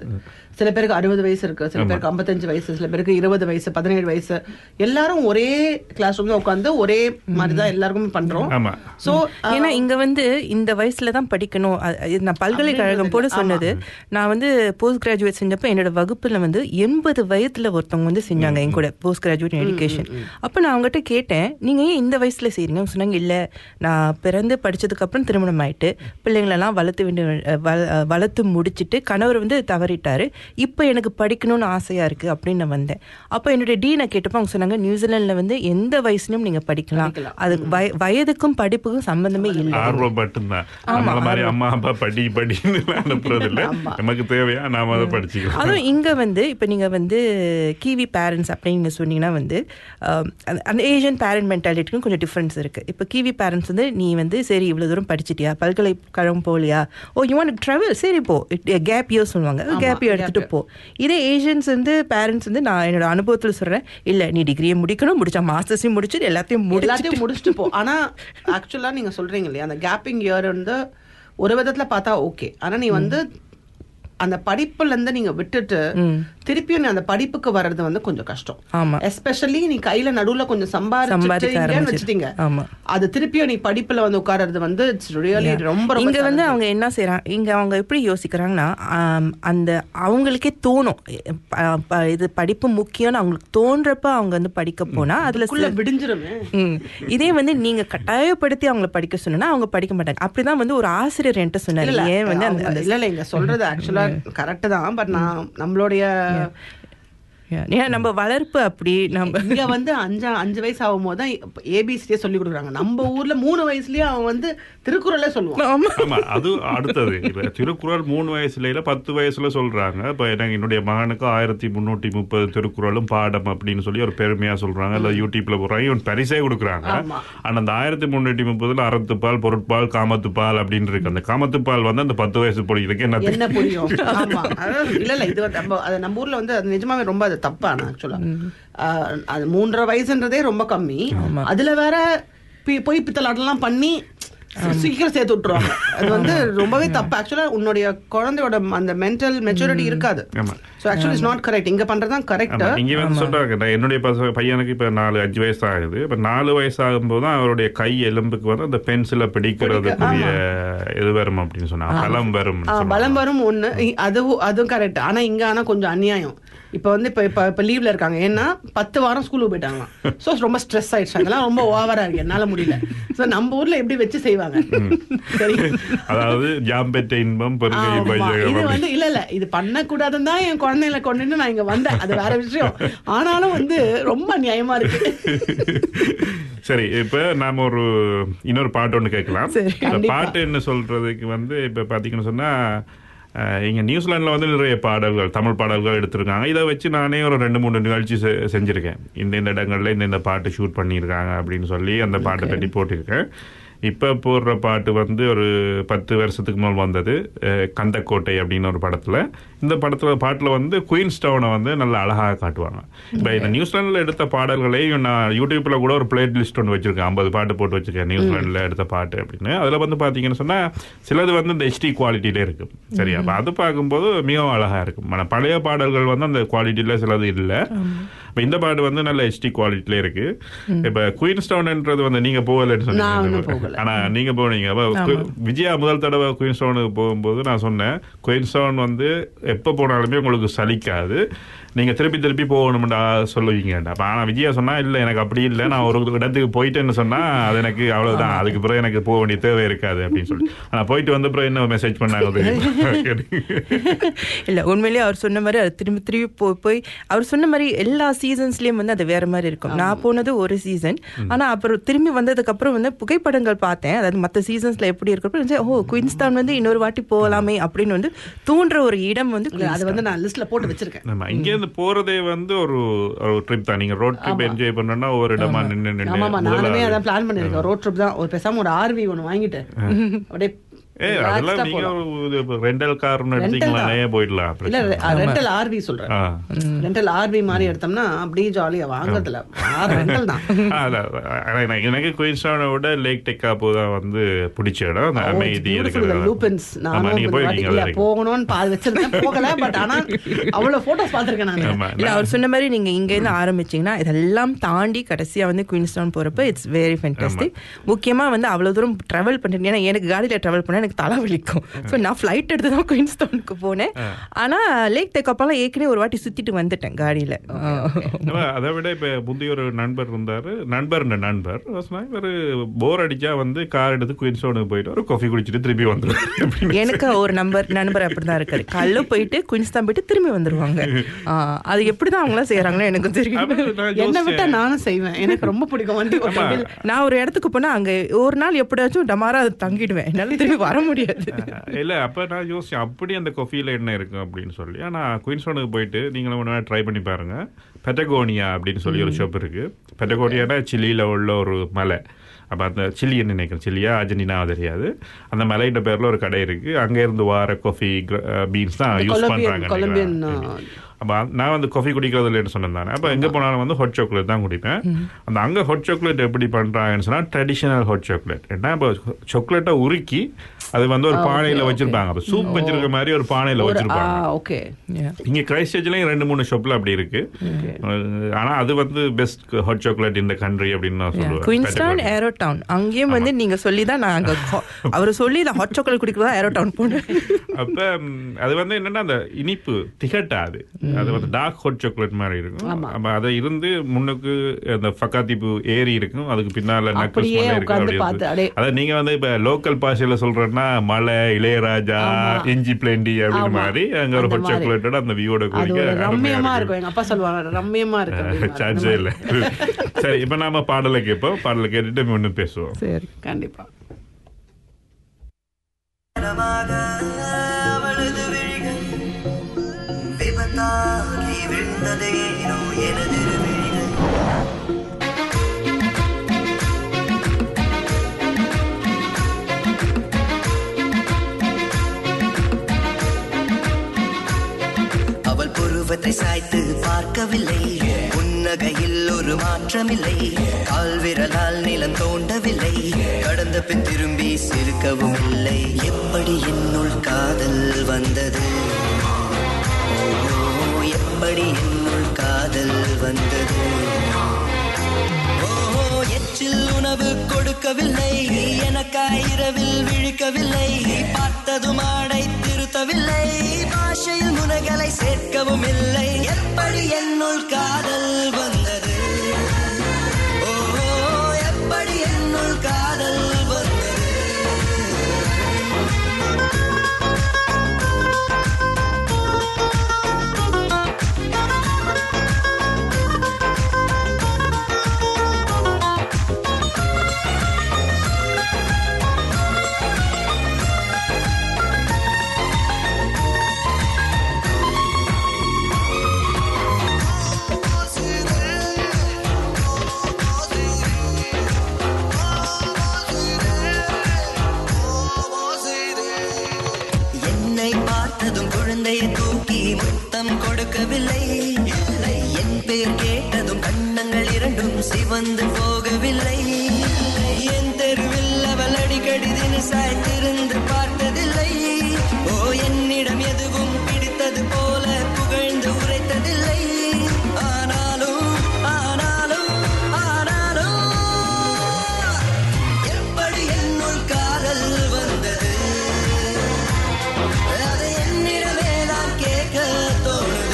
சில பேருக்கு அறுபது வயசு இருக்கு, சில பேருக்கு ஐம்பத்தஞ்சு வயசு, சில பேருக்கு இருபது வயசு, பதினேழு வயசு. எல்லாரும் ஒரே கிளாஸ் ரூம்ல உட்காந்து ஒரே மாதிரிதான் எல்லாருக்குமே பண்றோம். சோ ஏன்னா இங்க வந்து இந்த வயசுல தான் படிக்கணும். நான் பல்கலைக்கழகம் போல சொன்னது, நான் வந்து போஸ்ட் கிராஜுவேட் செஞ்சப்ப என்னோட வகுப்புல வந்து எண்பது வயதுல ஒருத்தவங்க வந்து செஞ்சாங்க என் கூட போஸ்ட் கிராஜுவேட் எஜுகேஷன். அப்ப நான் அவங்ககிட்ட கேட்டேன், நீங்க ஏன் இந்த வயசுல செய்றீங்க? சொன்னாங்க, இல்ல நான் பிறந்து படிச்சதுக்கு அப்புறம் திருமணம் ஆயிட்டு பிள்ளைங்களெல்லாம் வளர்த்து வேண்டிய வளர்த்து முடிச்சுட்டு கணவர் வந்து தவறிட்டாரு, இப்ப எனக்கு படிக்கணும்னு ஆசையா இருக்கு அப்படின்னு நான் வந்தேன். அப்ப என்னுடைய டீனை கேட்டப்ப அவங்க சொன்னாங்க, நியூசிலாந்துல வந்து எந்த வயசுலயும் நீங்க படிக்கலாம், அது வயதுக்கும் படிப்புக்கும் சம்பந்தமே இல்லை. ஆர்வம் மட்டும்தான். அம்மா அப்பா படி படின்னு அனுப்புறது இல்ல, நமக்கு தேவையா நாம அதை படிச்சுக்கலாம். அதுவும் இங்க வந்து இப்ப நீங்க வந்து கிவி பேரண்ட்ஸ் அப்படின்னு சொன்னீங்கன்னா வந்து அந்த ஏஷியன் பேரண்ட் மென்டாலிட்டிக்கும் கொஞ்சம் டிஃபரன்ஸ் இருக்கு. இப்ப கிவி பேரண்ட்ஸ் வந்து நீ வந்து சரி இவ்வளவு தூரம் படிச்சிட்டியா, பல்கலைக்கழகம் போலியா, oh you want to travel, சரி போ, கேப் இயர் சொல்லுவாங்க, கேப் இயர் எடுத்துட்டு போ. இதே ஏஷியன்ஸ் வந்து பேரண்ட்ஸ் வந்து நான் என்னோட அனுபவத்தில் சொல்றேன், இல்ல நீ டிகிரியை முடிக்கணும், முடிச்சா மாஸ்டர்ஸையும் முடிச்சு எல்லாத்தையும் எல்லாத்தையும் முடிச்சுட்டு போ. ஆனா ஆக்சுவலா நீங்க சொல்றீங்க இல்லையா, அந்த கேப்பிங் இயர் வந்து ஒரு விதத்துல பார்த்தா ஓகே. ஆனா நீ வந்து அந்த படிப்புல இருந்து நீங்க விட்டுட்டு திருப்பியும் அந்த படிப்புக்கு வர்றது வந்து கொஞ்சம் கஷ்டம். எஸ்பெஷலி நீ கையில நடுவுல கொஞ்சம் சம்பாதிச்சுட்டீங்கன்னு வச்சுட்டீங்க, அது திருப்பியும் நீ படிப்புல வந்து உட்கார்றது வந்து ரொம்ப. இங்க வந்து அவங்க என்ன செய்யறாங்க, இங்க அவங்க எப்படி யோசிக்கிறாங்கன்னா, அந்த அவங்களுக்கே தோணும் இது படிப்பு முக்கியம்னு அவங்களுக்கு தோன்றப்ப அவங்க வந்து படிக்க போனா அதுல விடிஞ்சிருமே. இதே வந்து நீங்க கட்டாயப்படுத்தி அவங்களை படிக்க சொன்னா அவங்க படிக்க மாட்டாங்க. அப்படிதான் வந்து ஒரு ஆசிரியர் என்கிட்ட சொன்னாரு. ஏன் வந்து இல்ல இல்ல இங்க சொல்றது ஆக்சுவலா கரெக்ட் தான். பட் நான் நம்மளுடைய நம்ம வளர்ப்பு அப்படி நம்ம இங்க வந்து அஞ்சு அஞ்சு வயசு ஆகும் போது தான் ஏபிசியே சொல்லி கொடுக்குறாங்க. நம்ம ஊர்ல மூணு வயசுலயே அவன் வந்து திருக்குறளே சொல்லுவான். ஆமா, அது அடுத்தது. திருக்குறள் மூணு வயசுல பத்து வயசுல சொல்றாங்க. இப்ப எனக்கு என்னுடைய மகனுக்கு ஆயிரத்தி முன்னூத்தி முப்பது திருக்குறளும் பாடம் அப்படின்னு சொல்லி ஒரு பெருமையா சொல்றாங்க. இல்ல யூடியூப்ல போறாங்க, இவன் பரிசே கொடுக்குறாங்க. ஆனா அந்த ஆயிரத்தி முன்னூத்தி முப்பதுல அறத்துப்பால், பொருட்பால், காமத்துப்பால் அப்படின்னு இருக்கு. அந்த காமத்துப்பால் வந்து அந்த பத்து வயசு படிக்கிறதுக்கு என்ன புரியும்? இல்ல இல்ல இது நம்ம ஊர்ல வந்து நிஜமாவே ரொம்ப தப்பான ஆக்சுவலா. அது மூன்றரை வயசுன்றதே ரொம்ப கம்மி. அதுல வேற போய் பித்தலாட்டெல்லாம் பண்ணி சீக்கிரம் சேர்த்து விட்டுருவாங்க. அது வந்து ரொம்பவே தப்பு. ஆக்சுவலா உன்னுடைய குழந்தையோட அந்த மென்டல் மெச்சூரிட்டி இருக்காது. So actually it's not correct. இங்க பண்றதுதான் கரெக்ட். இங்க வந்து சொல்றாங்க, என்னுடைய பையனுக்கு இப்ப நாலு அஞ்சு வயசு ஆகுது. இப்ப நாலு வயசு ஆகும்போது தான் அவருடைய கை எலும்புக்கு வந்து அந்த பென்சில பிடிக்கிறதுக்குரிய இது வரும் அப்படின்னு சொன்னா பலம் வரும். பலம் வரும் ஒண்ணு, அதுவும் அதுவும் கரெக்ட். ஆனா இங்க ஆனா கொஞ்சம் அநியாயம். இப்ப வந்து இப்ப இப்ப இப்ப லீவ்ல இருக்காங்க, ஏன்னா பத்து வாரம் ஸ்கூலுக்கு போயிட்டாங்க. சோ ரொம்ப ஸ்ட்ரெஸ் ஆயிடுச்சு, அதெல்லாம் ரொம்ப ஓவரா இருக்கு, என்னால முடியல. சோ நம்ம ஊர்ல எப்படி வச்சு செய்வாங்க? அதாவது ஜாம்பெட்ட இன்பம் பெருங்கை பையகம். இது வந்து இல்ல இல்ல இது பண்ண கூடாதுன்னு தான் என் குழந்தைகளை கொண்டுட்டு நான் இங்க வந்தேன். அது வேற விஷயம். ஆனாலும் வந்து ரொம்ப நியாயமா இருக்கு. சரி, இப்ப நாம ஒரு இன்னொரு பாட்டு ஒண்ணு கேட்கலாம். பாட்டு என்ன சொல்றதுக்கு வந்து இப்ப பாத்தீங்கன்னு சொன்னா, இங்கே நியூசிலாண்டில் வந்து நிறைய பாடல்கள், தமிழ் பாடல்கள் எடுத்திருக்காங்க. இதை வச்சு நானே ஒரு ரெண்டு மூணு நிகழ்ச்சி செஞ்சுருக்கேன். இந்த இந்த இடங்களில் இந்த இந்த பாட்டு ஷூட் பண்ணியிருக்காங்க அப்படின்னு சொல்லி அந்த பாட்டை பற்றி போட்டிருக்கேன். இப்போ போடுற பாட்டு வந்து ஒரு பத்து வருஷத்துக்கு மேல் வந்தது, கந்தக்கோட்டை அப்படின்னு ஒரு படத்தில். இந்த படத்தில் பாட்டில் வந்து குயின்ஸ் டவுனை வந்து நல்ல அழகாக காட்டுவாங்க. இப்போ இந்த நியூசிலாண்டில் எடுத்த பாடல்களையும் நான் யூடியூப்பில் கூட ஒரு பிளே லிஸ்ட் ஒன்று வச்சுருக்கேன், ஐம்பது பாட்டு போட்டு வச்சுருக்கேன் நியூசிலாண்டில் எடுத்த பாட்டு அப்படின்னு. அதில் வந்து பார்த்தீங்கன்னு சொன்னால் சிலது வந்து இந்த ஹெச்டி குவாலிட்டியிலே இருக்கும். சரி, அப்போ அது பார்க்கும்போது மிகவும் அழகாக இருக்கும். ஆனால் பழைய பாடல்கள் வந்து அந்த குவாலிட்டியில் சிலது இல்லை. இப்போ இந்த பாட்டு வந்து நல்ல ஹெச்டி குவாலிட்டியிலே இருக்கு. இப்போ குயின்ஸ் டவுன்ன்றது வந்து நீங்கள் போகலன்னு சொன்னீங்க, ஆனா நீங்க போனீங்க. விஜயா முதல் தடவை குயின்ஸ்டவுனுக்கு போகும்போது நான் சொன்னேன், குயின்ஸ்டவுன் வந்து எப்ப போனாலுமே உங்களுக்கு சலிக்காது, நீங்க திருப்பி திருப்பி போகணும்டா சொல்லுவீங்க. ஆனா விஜயா சொன்னா இல்ல, எனக்கு அப்படி இல்லை, நான் ஒரு இடத்துக்கு போயிட்டேன்னு சொன்னா அது எனக்கு அவ்வளவுதான், அதுக்கு பிறகு எனக்கு போக வேண்டிய தேவை இருக்காது அப்படின்னு சொல்லி. ஆனா போயிட்டு வந்த பிறகு என்ன மெசேஜ் பண்ணாங்க இல்ல, உண்மையிலேயே அவர் சொன்ன மாதிரி அது திரும்பி திரும்பி போய் போய் அவர் சொன்ன மாதிரி எல்லா சீசன்ஸ்லயும் வந்து அது வேற மாதிரி இருக்கும். நான் போனது ஒரு சீசன், ஆனா அப்புறம் திரும்பி வந்ததுக்கு அப்புறம் வந்து புகைப்படங்கள் பார்த்தேன். அதாவது மற்ற சீசன்ஸ்ல எப்படி இருக்கிறப்ப ஓ குயின்ஸ்டவுன் வந்து இன்னொரு வாட்டி போகலாமே அப்படின்னு வந்து தூண்டுற ஒரு இடம் வந்து அது வந்து நான் லிஸ்ட்ல போட்டு வச்சிருக்கேன். இங்க இருந்து போறதே வந்து ஒரு ஒரு ட்ரிப் தான். நீங்க ரோட் ட்ரிப் என்ஜாய் பண்ணனும்னா ஒரு இடமா நின்னு நின்னு நானுமே அதான் பிளான் பண்ணிருக்கேன். ரோட் ட்ரிப் தான். ஒரு பேசாம ஒரு ஆர்வி ஒன்னு வாங்கிட்டு அப்படியே ஏ அதெல்லாம் நீங்க ரெண்டல் கார்னு எடுத்தீங்களா போயிடலாம். இல்ல ரெண்டல் ஆர்வி சொல்றேன். ரெண்டல் ஆர்வி மாதிரி எடுத்தோம்னா அப்படியே ஜாலியா வாங்கறதுல ரெண்டல் தான். எனக்கு குயின்ஸ்டவுனை விட லேக் டெக்காப்போ தான் வந்து பிடிச்ச இடம். அமைதி லூபன்ஸ் நான் போகணும்னு பால் வச்சிருக்கேன், போகல. பட் ஆனா அவ்வளவு போட்டோஸ் பாத்திருக்கேன் நான். இல்ல அவர் சொன்ன மாதிரி நீங்க இங்க இருந்து ஆரம்பிச்சீங்கன்னா இதெல்லாம் தாண்டி கடைசியா வந்து குயின்ஸ்டவுன் போறப்ப இட்ஸ் வெரி ஃபேன்டாஸ்டிக். முக்கியமா வந்து அவ்வளவு தூரம் டிராவல் பண்ணிருக்கேன். ஏன்னா எனக்கு காடியில டிராவல் பண்ணா எனக்கு தலை வலிக்கும். ஸோ நான் ஃபிளைட் எடுத்து தான் குயின்ஸ்டவுனுக்கு போனேன். ஆனா லேக் டெக்காப்பெல்லாம் ஏற்கனவே ஒரு வாட்டி சுத்திட்டு வந்துட்டேன் காடியில. அதை விட இப்ப முந்தைய ஒரு நண்பர் இருந்தாரு, நண்பர் நண்பர் ஒரு போர் அடிச்சா வந்து கார் எடுத்து குயின்ஸ்டவுனுக்கு போயிட்டு ஒரு காஃபி குடிச்சிட்டு திருப்பி வந்துருவாரு. எனக்கு ஒரு நம்பர் நண்பர் அப்படிதான் இருக்காரு. கல்ல போயிட்டு குயின்ஸ்டவுன் போயிட்டு திரும்பி வந்துருவாங்க. அது எப்படிதான் அவங்களாம் செய்யறாங்களோ எனக்கு தெரியும். என்ன விட்டா நானும் செய்வேன், எனக்கு ரொம்ப பிடிக்கும் வண்டி. நான் ஒரு இடத்துக்கு போனா அங்க ஒரு நாள் எப்படியாச்சும் டமாரா தங்கிடுவேன், என்னால திரும்பி வர முடியாது. இல்ல அப்ப நான் யோசிச்சேன் அப்படி அந்த காஃபில என்ன இருக்கு அப்படின்னு சொல்லி. ஆனா குயின்ஸ்டவுனுக்கு போயிட்டு நீங்களும் ஒன்று ட்ரை பண்ணி பாருங்க. பெட்டகோனியா அப்படின்னு சொல்லி ஒரு ஷாப் இருக்கு. பெட்டகோனியானா சிலியில உள்ள ஒரு மலை. அப்போ அந்த சில்லின்னு நினைக்கிறேன், சில்லியா அர்ஜென்டினாவா தெரியாது. அந்த மலையிட்ட பேர்ல ஒரு கடை இருக்கு. அங்க இருந்து வார காஃபி பீன்ஸ் தான் யூஸ் பண்றாங்க. அப்போ நான் வந்து காஃபி குடிக்கிறது இல்லைன்னு சொன்னேன் தானே. அப்போ எங்கே போனாலும் வந்து ஹாட் சாக்லேட் தான் குடிப்பேன். அந்த அங்கே ஹாட் சாக்லேட் எப்படி பண்ணுறாங்கன்னு சொன்னால் ட்ரெடிஷனல் ஹாட் சாக்லேட். ஏன்னா இப்போ சாக்லேட்டை உருக்கி அது வந்து ஒரு பானையில் வச்சிருப்பாங்க. அப்போ சூப் வச்சிருக்க மாதிரி ஒரு பானையில் வச்சிருப்பாங்க. ஓகே, இங்கே கிரைஸ்ட் சர்ச்லையும் ரெண்டு மூணு ஷாப்ல அப்படி இருக்கு. ஆனால் அது வந்து பெஸ்ட் ஹாட் சாக்லேட் இந்த கண்ட்ரி அப்படின்னு நான் சொல்லுவேன். குயின்ஸ்டவுன் ஏரோ டவுன் அங்கேயும் வந்து நீங்க சொல்லி தான் நான் அங்கே அவர் சொல்லி தான் ஹாட் சாக்லேட் குடிக்கிறதா ஏரோ டவுன் போனேன். அப்போ அது வந்து என்னன்னா அந்த இனிப்பு திகட்டாது. அது வந்து டார்க் ஹாட் சாக்லேட் மாதிரி இருக்கும். அதை இருந்து முன்னுக்கு அந்த ஃபக்காத்திப்பு ஏரி இருக்கும், அதுக்கு பின்னால நக்கல்ஸ் மலை இருக்கு. அதாவது நீங்க வந்து இப்ப லோக்கல் பாஷையில சொல்றேன்னா மலை, இளையராஜா, இஞ்சி பிளேண்டி அப்படின்னு மாதிரி அங்க ஒரு ஹாட் சாக்லேட்டோட அந்த வியூட குடிக்க ரம்மியமா இருக்கும். எங்க அப்பா சொல்லுவாங்க ரம்மியமா இருக்கு. சான்ஸே இல்ல. சரி, இப்ப நாம பாடலை கேட்போம். பாடலை கேட்டுட்டு முன்னு பேசுவோம். சரி, கண்டிப்பா. விபத்தாகி விழுந்ததேனோ எனது விழிகள். அவள் புருவத்தை சாய்த்து பார்க்கவில்லை, புன்னகையில் ஒரு மாற்றமில்லை, கால் விரலால் நிலம் தோண்டவில்லை, கடந்த பின் திரும்பி சிரிக்கவும் இல்லை. எப்படி என்னுள் காதல் வந்தது, எப்படி என்னுள் காதல் வந்தது. ஓஹோ, எச்சில் உணவு கொடுக்கவில்லை, எனக்காய் இரவில் விழிக்கவில்லை, பார்த்ததும் ஆடை திருத்தவில்லை, பாஷையில் முனைகளை சேர்க்கவும் இல்லை. எப்படி என்னுள் காதல் வந்தது, ஓஹோ, எப்படி என்னுள் காதல் வந்தது. குழந்தையை தூக்கி முத்தம் கொடுக்கவில்லை, என் பேர் கேட்டதும் கண்ணங்கள் இரண்டும் சிவந்து போகவில்லை. என் தெருவில் அவள் அடிக்கடி தினசாய் திருந்து பார்த்ததில்லை. ஓ, என்னிடம் எதுவும் பிடித்தது போல புகழ்ந்து உரைத்ததில்லை. ஆனாலும் ஆனாலும் ஆனாலும் எப்படி என்னுள் காதல் வந்தது, அதை என்னிடமே நான் கேட்க தோணுது.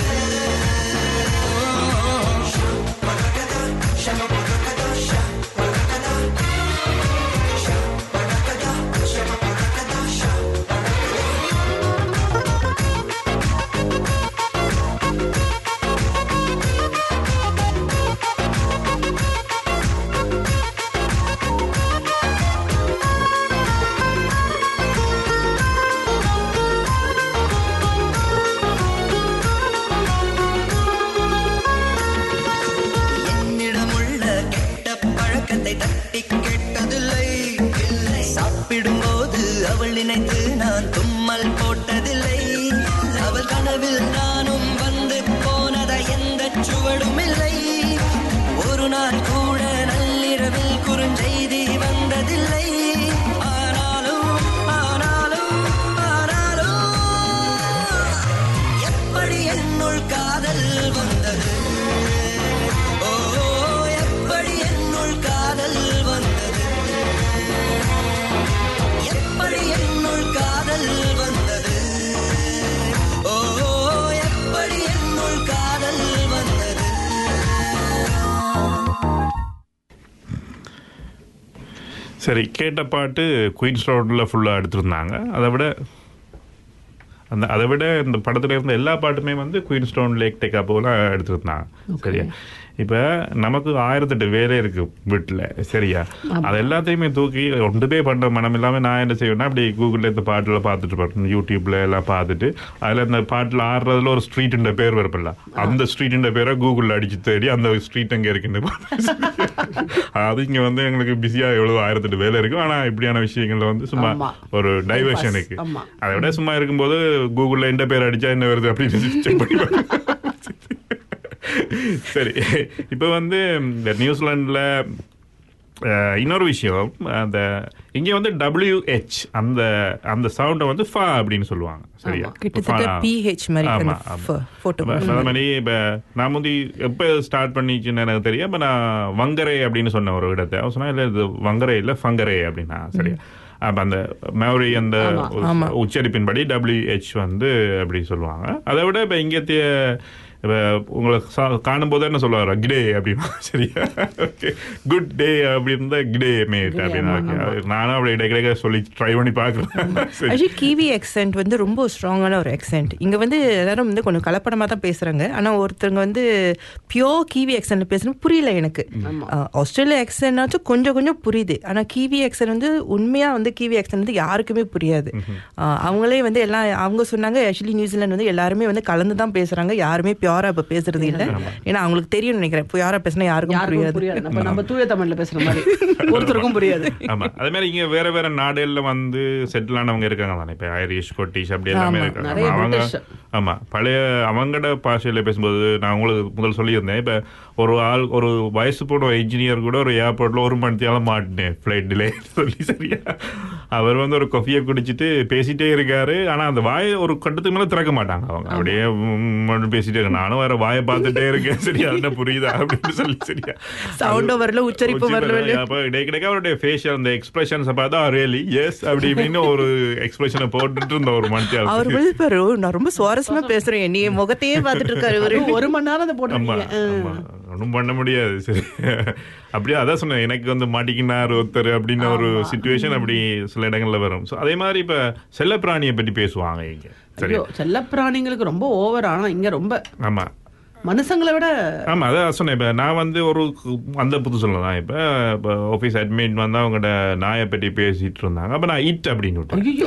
அவள் நினைத்து நான் தும்மல் போட்டதில்லை. அவள் கனவில் நானும் வந்து போனதை எந்த சுவடும் இல்லை. ஒரு நாள் கூட நள்ளிரவில் குறுஞ்செய்தி வந்ததில்லை. ஆனாலும் ஆனாலும் ஆனாலும் எப்படி என்னுள் காதல் வந்தது? ஓ எப்படி என்னுள் காதல் வந்தது? எப்படி என்னுள் காதல் வந்தது? ஓ எப்படி என்னுள் காதல் வந்தது? சரி, கேட்ட பாட்டு குயின்ஸ் ரோடில் ஃபுல்லாக எடுத்திருந்தாங்க. அதை விட அந்த அதை விட இந்த படத்தில் இருந்த எல்லா பாட்டுமே வந்து குயின்ஸ் டவுன் லேக் டேக் அப்போலாம் எடுத்துருந்தாங்க. சரியா, இப்போ நமக்கு ஆயிரத்தெட்டு வேலை இருக்கு வீட்டில். சரியா, அது எல்லாத்தையுமே தூக்கி ஒன்றுமே பண்ணுற மனம் இல்லாமல் நான் என்ன செய்வேன்னா, அப்படி கூகுளில் இந்த பாட்டில் பார்த்துட்டு பார்ப்பேன், யூடியூப்ல எல்லாம் பார்த்துட்டு அதில் இந்த பாட்டில் ஆடுறதுல ஒரு ஸ்ட்ரீட்டுன்ற பேர் வரப்பில்ல, அந்த ஸ்ட்ரீட்டுன்ற பேரை கூகுளில் அடிச்சு தேடி அந்த ஸ்ட்ரீட் அங்கே இருக்குன்னு அது இங்கே வந்து எங்களுக்கு பிஸியாக எவ்வளோ ஆயிரத்தெட்டு வேலை இருக்கும். ஆனால் இப்படியான விஷயங்கள்ல வந்து சும்மா ஒரு டைவர்ஷனுக்கு அதை விட சும்மா இருக்கும்போது கூகுளில் எந்த பேர் அடிச்சா என்ன வருது அப்படின்னு செக் பண்ணி சரி, இப்போ வந்து இந்த நியூசிலாண்டில் இன்னொரு விஷயம், அந்த இங்கே வந்து டபிள்யூஹெச் அந்த அந்த சவுண்டை வந்து ஃபா அப்படின்னு சொல்லுவாங்க. சரியா, அது மாதிரி இப்போ நான் முந்தி எப்போ ஸ்டார்ட் பண்ணிச்சுன்னு எனக்கு தெரியும். இப்போ நான் வங்கரே அப்படின்னு சொன்ன ஒரு இடத்தை அவன் சொன்னா, இல்லை இது வங்கரே இல்லை ஃபங்கரே அப்படின்னா. சரியா, அப்போ அந்த மேரி அந்த உச்சரிப்பின்படி டபிள்யூஹெச் வந்து அப்படி சொல்லுவாங்க. அதை விட இப்போ இங்கத்திய இப்போ உங்களை காணும்போது என்ன சொல்லுவார், கிடே அப்படின்னா. சரியா, ஓகே, குட் டே அப்படின்னு கிடே மேட் அப்படின்னா. நானும் அப்படி இடைக்கிடைக்க சொல்லி ட்ரை பண்ணி பார்க்குறேன். கிவி ஆக்சென்ட் வந்து ரொம்ப ஸ்ட்ராங்கான ஒரு ஆக்சென்ட். இங்கே வந்து எல்லாரும் வந்து கொஞ்சம் கலப்படமாக தான் பேசுகிறாங்க. ஆனால் ஒருத்தவங்க வந்து பியோர் கிவி ஆக்சென்ட் பேசுகிறது புரியல எனக்கு. ஆஸ்திரேலியா ஆக்சென்ட்னாச்சும் கொஞ்சம் கொஞ்சம் புரியுது. ஆனால் கிவி ஆக்சென்ட் வந்து உண்மையாக வந்து கிவி ஆக்சென்ட் வந்து யாருக்குமே புரியாது. அவங்களே வந்து எல்லாம் அவங்க சொன்னாங்க, ஆக்சுவலி நியூசிலாந்து வந்து எல்லாருமே வந்து கலந்து தான் பேசுகிறாங்க, யாருமே பியூரா இப்ப பேசுறது இல்ல. ஏன்னா அவங்களுக்கு தெரியும் நினைக்கிறேன், பியூரா பேசினா யாருக்கும் புரியாது. நம்ம தூய தமிழ்ல பேசுற மாதிரி ஒருத்தருக்கும் புரியாது. ஆமா, அதே மாதிரி இங்க வேற வேற நாடுகள்ல வந்து செட்டில் ஆனவங்க இருக்காங்க தானே, இப்ப ஐரிஷ், ஸ்காட்டிஷ் அப்படி எல்லாமே இருக்காங்க. அவங்க ஆமா பழைய அவங்களோட பாஷையில பேசும்போது நான் உங்களுக்கு முதல் சொல்லியிருந்தேன், இப்ப ஒரு ஆள் ஒரு வயசு போன இன்ஜினியர் கூட ஒரு ஏர்போர்ட்ல ஒரு மணித்தியாலும் மாட்டினேன் ஃபிளைட் டிலே சொல்லி. சரியா, அவர் வந்து ஒரு காஃபியை குடிச்சிட்டு பேசிட்டே இருக்காரு. ஆனா அந்த வாயை ஒரு கட்டத்துக்கு மேல திறக்க மாட்டாங்க அவங்க, அப்படியே பேசிட்டே இருக்க. நானும் வேற வாயை பார்த்துட்டே இருக்கேன். சரியா, அது புரியுதா அப்படின்னு சொல்லி. சரியா, சவுண்டும் வரல, உச்சரிப்பு வரல. அப்ப இடைக்கிடைக்க அவருடைய ஃபேஷியல் அந்த எக்ஸ்பிரஷன்ஸை பார்த்தா ரியலி எஸ் அப்படி இப்படின்னு ஒரு எக்ஸ்பிரஷனை போட்டுட்டு இருந்த ஒரு மணித்தியாலும். அவர் வந்து பாரு, நான் ரொம்ப சுவாரஸ்யமா பேசுறேன், நீ முகத்தையே பார்த்துட்டு இருக்காரு ஒரு ஒரு மணி நேரம் அதை போட்டு ஒன்றும் பண்ண முடியாது. சரி, அப்படியே அதான் சொன்னேன், எனக்கு வந்து மாட்டிக்கினார் ஒருத்தர் அப்படின்னு ஒரு சிச்சுவேஷன் அப்படி சில இடங்கள்ல வரும். ஸோ அதே மாதிரி இப்ப செல்லப்பிராணியை பற்றி பேசுவாங்க இங்க. சரி, செல்லப்பிராணிங்களுக்கு ரொம்ப ஓவர். ஆனா இங்க ரொம்ப ஆமா மனுஷங்களை விட ஆமா அதான் சொன்னேன். இப்ப நான் வந்து ஒரு அந்த புதுசுல தான் இப்ப இப்போ ஆஃபீஸ் அட்மிட் வந்து அவங்கள்ட நாயை பற்றி பேசிட்டு இருந்தாங்க. அப்ப நான் இட் அப்படின்னு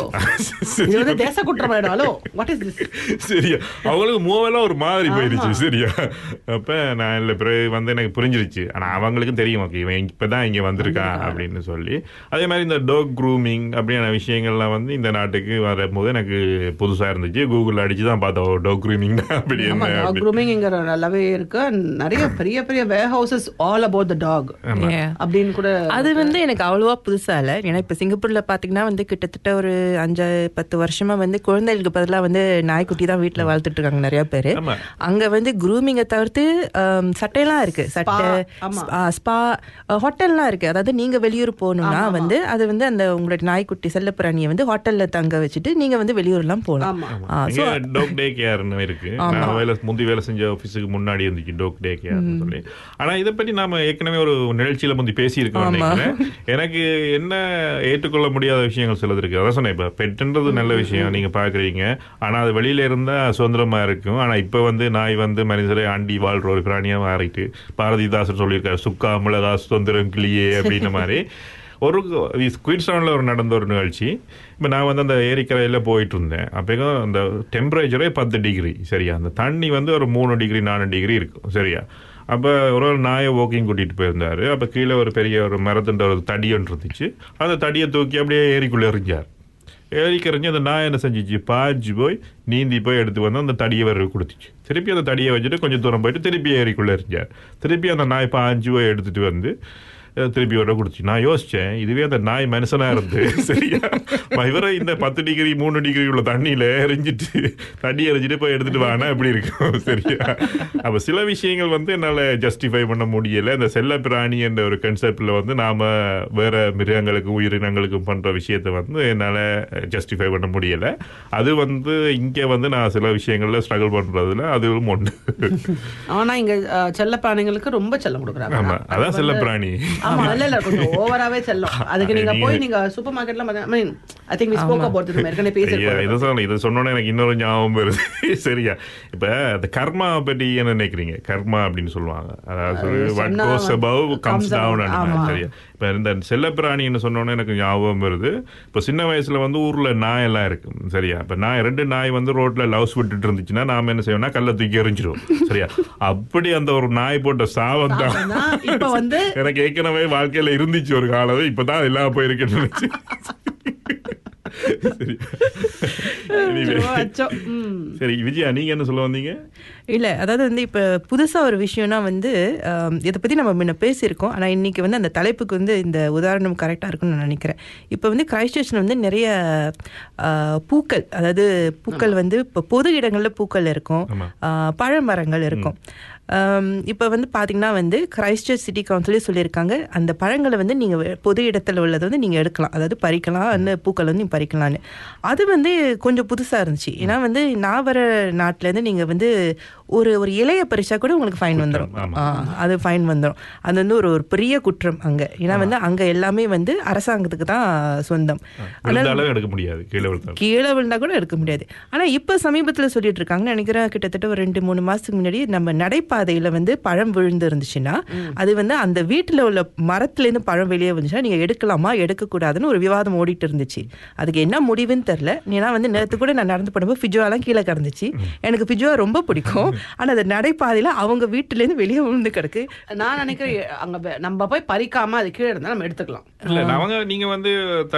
சரியா, அவங்களுக்கு மூவெல்லாம் ஒரு மாதிரி போயிடுச்சு. சரியா, அப்ப நான் இல்லை பிறகு வந்து எனக்கு புரிஞ்சிருச்சு. ஆனா அவங்களுக்கும் தெரியும், ஓகே இவன் இப்பதான் இங்க வந்திருக்கான் அப்படின்னு சொல்லி. அதே மாதிரி இந்த டாக் க்ரூமிங் அப்படியான விஷயங்கள்லாம் வந்து இந்த நாட்டுக்கு வரும்போது எனக்கு புதுசா இருந்துச்சு. கூகுள் அடிச்சுதான் பார்த்தோம் டாக் க்ரூமிங் அப்படின்னு நல்லாவே இருக்கு. நிறைய பெரிய பெரிய warehouses all about the talk அப்படின்னு கூட. அது வந்து எனக்கு அவ்வளவா புதுசா இல்ல. ஏன்னா இப்ப சிங்கப்பூர்ல பாத்தீங்கன்னா வந்து கிட்டத்தட்ட ஒரு அஞ்சு பத்து வருஷமா வந்து குழந்தைகளுக்கு பதிலா வந்து நாய்க்குட்டி தான் வீட்டுல வளர்த்துட்டு இருக்காங்க நிறைய பேரு. அங்க வந்து குரூமிங்கை தவிர்த்து சட்டையெல்லாம் இருக்கு, சட்டை, ஸ்பா, ஹோட்டல்லாம் இருக்கு. அதாவது நீங்க வெளியூர் போகணும்னா வந்து அது வந்து அந்த உங்களோட நாய்க்குட்டி செல்லப்பிராணியை வந்து ஹோட்டல்ல தங்க வச்சுட்டு நீங்க வந்து வெளியூர் எல்லாம் போகலாம். முந்தி வேலை செஞ்ச ஆபீஸுக்கு முன்னாடி இருந்துச்சு டோக் டே கேர்னு சொல்லி. ஆனா இதை பற்றி நாம ஏற்கனவே ஒரு நிகழ்ச்சியில முந்தி பேசி இருக்கோம். எனக்கு என்ன ஏற்றுக்கொள்ள முடியாத விஷயங்கள் சிலது இருக்கு. அதான் சொன்னேன், இப்ப பெட்ன்றது நல்ல விஷயம், நீங்க பாக்குறீங்க. ஆனா அது வெளியில இருந்தா சுதந்திரமா இருக்கும். ஆனா இப்ப வந்து நாய் வந்து மனிதரை ஆண்டி வாழ்ற ஒரு பிராணியா மாறிட்டு, பாரதிதாசன் சொல்லியிருக்காரு, சுக்கா மிளகா சுதந்திரம் கிளியே அப்படின்ற மாதிரி. ஒரு குயின்ஸ்லாண்டில் ஒரு நடந்த ஒரு நிகழ்ச்சி. இப்போ நான் வந்து அந்த ஏரிக்கரையில் போயிட்டு இருந்தேன். அப்போ அந்த டெம்பரேச்சரே பத்து டிகிரி. சரியா, அந்த தண்ணி வந்து ஒரு மூணு டிகிரி நாலு டிகிரி இருக்கும். சரியா, அப்போ ஒரு ஒரு நாயை வாக்கிங் கூட்டிகிட்டு போயிருந்தாரு. அப்போ கீழே ஒரு பெரிய ஒரு மரத்துன்ற ஒரு தடி ஒன்று இருந்துச்சு. அந்த தடியை தூக்கி அப்படியே ஏரிக்குள்ளே எறிஞ்சார். ஏறிக்கறிஞ்சு அந்த நாய் என்ன செஞ்சிச்சு, பாஞ்சு போய் நீந்தி போய் எடுத்து வந்து அந்த தடியை வர கொடுத்துச்சு. திருப்பி அந்த தடியை வச்சுட்டு கொஞ்சம் தூரம் போயிட்டு திருப்பி ஏரிக்குள்ளே எறிஞ்சார். திருப்பி அந்த நாய் பாஞ்சு போய் எடுத்துட்டு வந்து திருப்பி வர கொடுத்து. நான் யோசிச்சேன், இதுவே அந்த நாய் மனுஷனா இருந்து சரியா இவரை இந்த பத்து டிகிரி மூணு டிகிரி உள்ள தண்ணியில எரிஞ்சிட்டு தண்ணி எரிஞ்சிட்டு போய் எடுத்துட்டு வானா எப்படி இருக்கும் சரியா. அப்ப சில விஷயங்கள் வந்து என்னால ஜஸ்டிஃபை பண்ண முடியல. இந்த செல்ல பிராணி என்ற ஒரு கன்செப்ட்ல வந்து நாம வேற மிருகங்களுக்கு உயிரினங்களுக்கு பண்ற விஷயத்த வந்து என்னால ஜஸ்டிஃபை பண்ண முடியல. அது வந்து இங்க வந்து நான் சில விஷயங்கள்ல ஸ்ட்ரகிள் பண்றதுல அதுவும் ஒன்று. ஆனா இங்க செல்ல பிராணிகளுக்கு ரொம்ப செல்லம் கொடுக்குறாங்க. ஆமா, அதான் செல்ல பிராணி. ஆமா, இல்ல இல்ல கொஞ்சம் ஓவராவே செல்லும். அதுக்கு நீங்க போய் நீங்க சூப்பர் மார்க்கெட்ல I mean I think we spoke about it ஏற்கனவே பேசிருக்கோம். இது சொன்ன இது சொன்னோனே எனக்கு இன்னொரு ஞாபகம் வருது சரியா. இப்ப அந்த கர்மா பத்தி என்ன நினைக்கிறீங்க? கர்மா அப்படின்னு சொல்லுவாங்க, அதாவது what goes above comes down. சரியா. இப்ப இந்த செல்லப்பிராணின்னு சொன்னோன்னே எனக்கு ஞாபகம் வருது. இப்ப சின்ன வயசுல வந்து ஊர்ல நாய் எல்லாம் இருக்கு சரியா. இப்ப நாய் ரெண்டு நாய் வந்து ரோட்ல லவ்ஸ் விட்டுட்டு இருந்துச்சுன்னா நாம என்ன செய்வோம்னா கல்ல தூக்கி எறிஞ்சிடும் சரியா. அப்படி அந்த ஒரு நாய் போட்ட சாபம் தான் இப்ப வந்து எனக்கு ஏற்கனவே வாழ்க்கையில இருந்துச்சு ஒரு காலம். இப்பதான் எல்லாம் போயிருக்கேன்னு சரி. விஜயா, நீங்க என்ன சொல்ல வந்தீங்க? இல்ல, அதாவது வந்து இப்ப புதுசா ஒரு விஷயம்னா வந்து இதை பத்தி நம்ம முன்ன பேசியிருக்கோம். ஆனா இன்னைக்கு வந்து அந்த தலைப்புக்கு வந்து இந்த உதாரணம் கரெக்டா இருக்குன்னு நான் நினைக்கிறேன். இப்ப வந்து கிரைஸ்ட் சர்ச்ல வந்து நிறைய பூக்கள், அதாவது பூக்கள் வந்து இப்ப பொது இடங்கள்ல பூக்கள் இருக்கும், பழமரங்கள் இருக்கும். இப்போ வந்து பார்த்தீங்கன்னா வந்து கிரைஸ்ட் சர்ச் சிட்டி கவுன்சிலே சொல்லியிருக்காங்க, அந்த பழங்களை வந்து நீங்கள் பொது இடத்துல உள்ளதை வந்து நீங்கள் எடுக்கலாம், அதாவது பறிக்கலாம், அந்த பூக்கள் வந்து நீங்கள் பறிக்கலான்னு. அது வந்து கொஞ்சம் புதுசாக இருந்துச்சு. ஏன்னா வந்து நான் வர நாட்டிலேருந்து நீங்கள் வந்து ஒரு ஒரு இலையை பறிச்சா கூட உங்களுக்கு ஃபைன் வந்துடும். அது ஃபைன் வந்துடும். அது வந்து ஒரு ஒரு பெரிய குற்றம் அங்கே. ஏன்னா வந்து அங்கே எல்லாமே வந்து அரசாங்கத்துக்கு தான் சொந்தம். எடுக்க முடியாது, கீழே விழுந்தா கூட எடுக்க முடியாது. ஆனால் இப்போ சமீபத்தில் சொல்லிட்டு இருக்காங்கன்னு நினைக்கிறேன், கிட்டத்தட்ட ஒரு ரெண்டு மூணு மாதத்துக்கு முன்னாடி நம்ம நடைபாதையில் வந்து பழம் விழுந்து இருந்துச்சுன்னா அது வந்து அந்த வீட்டில் உள்ள மரத்துலேருந்து பழம் வெளியே வந்துச்சுன்னா நீங்கள் எடுக்கலாமா எடுக்கக்கூடாதுன்னு ஒரு விவாதம் ஓடிட்டு இருந்துச்சு. அதுக்கு என்ன முடிவுன்னு தெரில. ஏன்னா வந்து நேற்று கூட நான் நடந்து போனப்போ ஃபிஜுவாலாம் கீழே கிடந்துச்சு. எனக்கு ஃபிஜுவா ரொம்ப பிடிக்கும். ஆனா அது நடைபாதையில அவங்க வீட்டுல இருந்து வெளியே விழுந்து கிடக்கு. நான் நினைக்கிறேன் அங்க நம்ம போய் பறிக்காம அது கீழே இருந்தா நம்ம எடுத்துக்கலாம். அவங்க நீங்க வந்து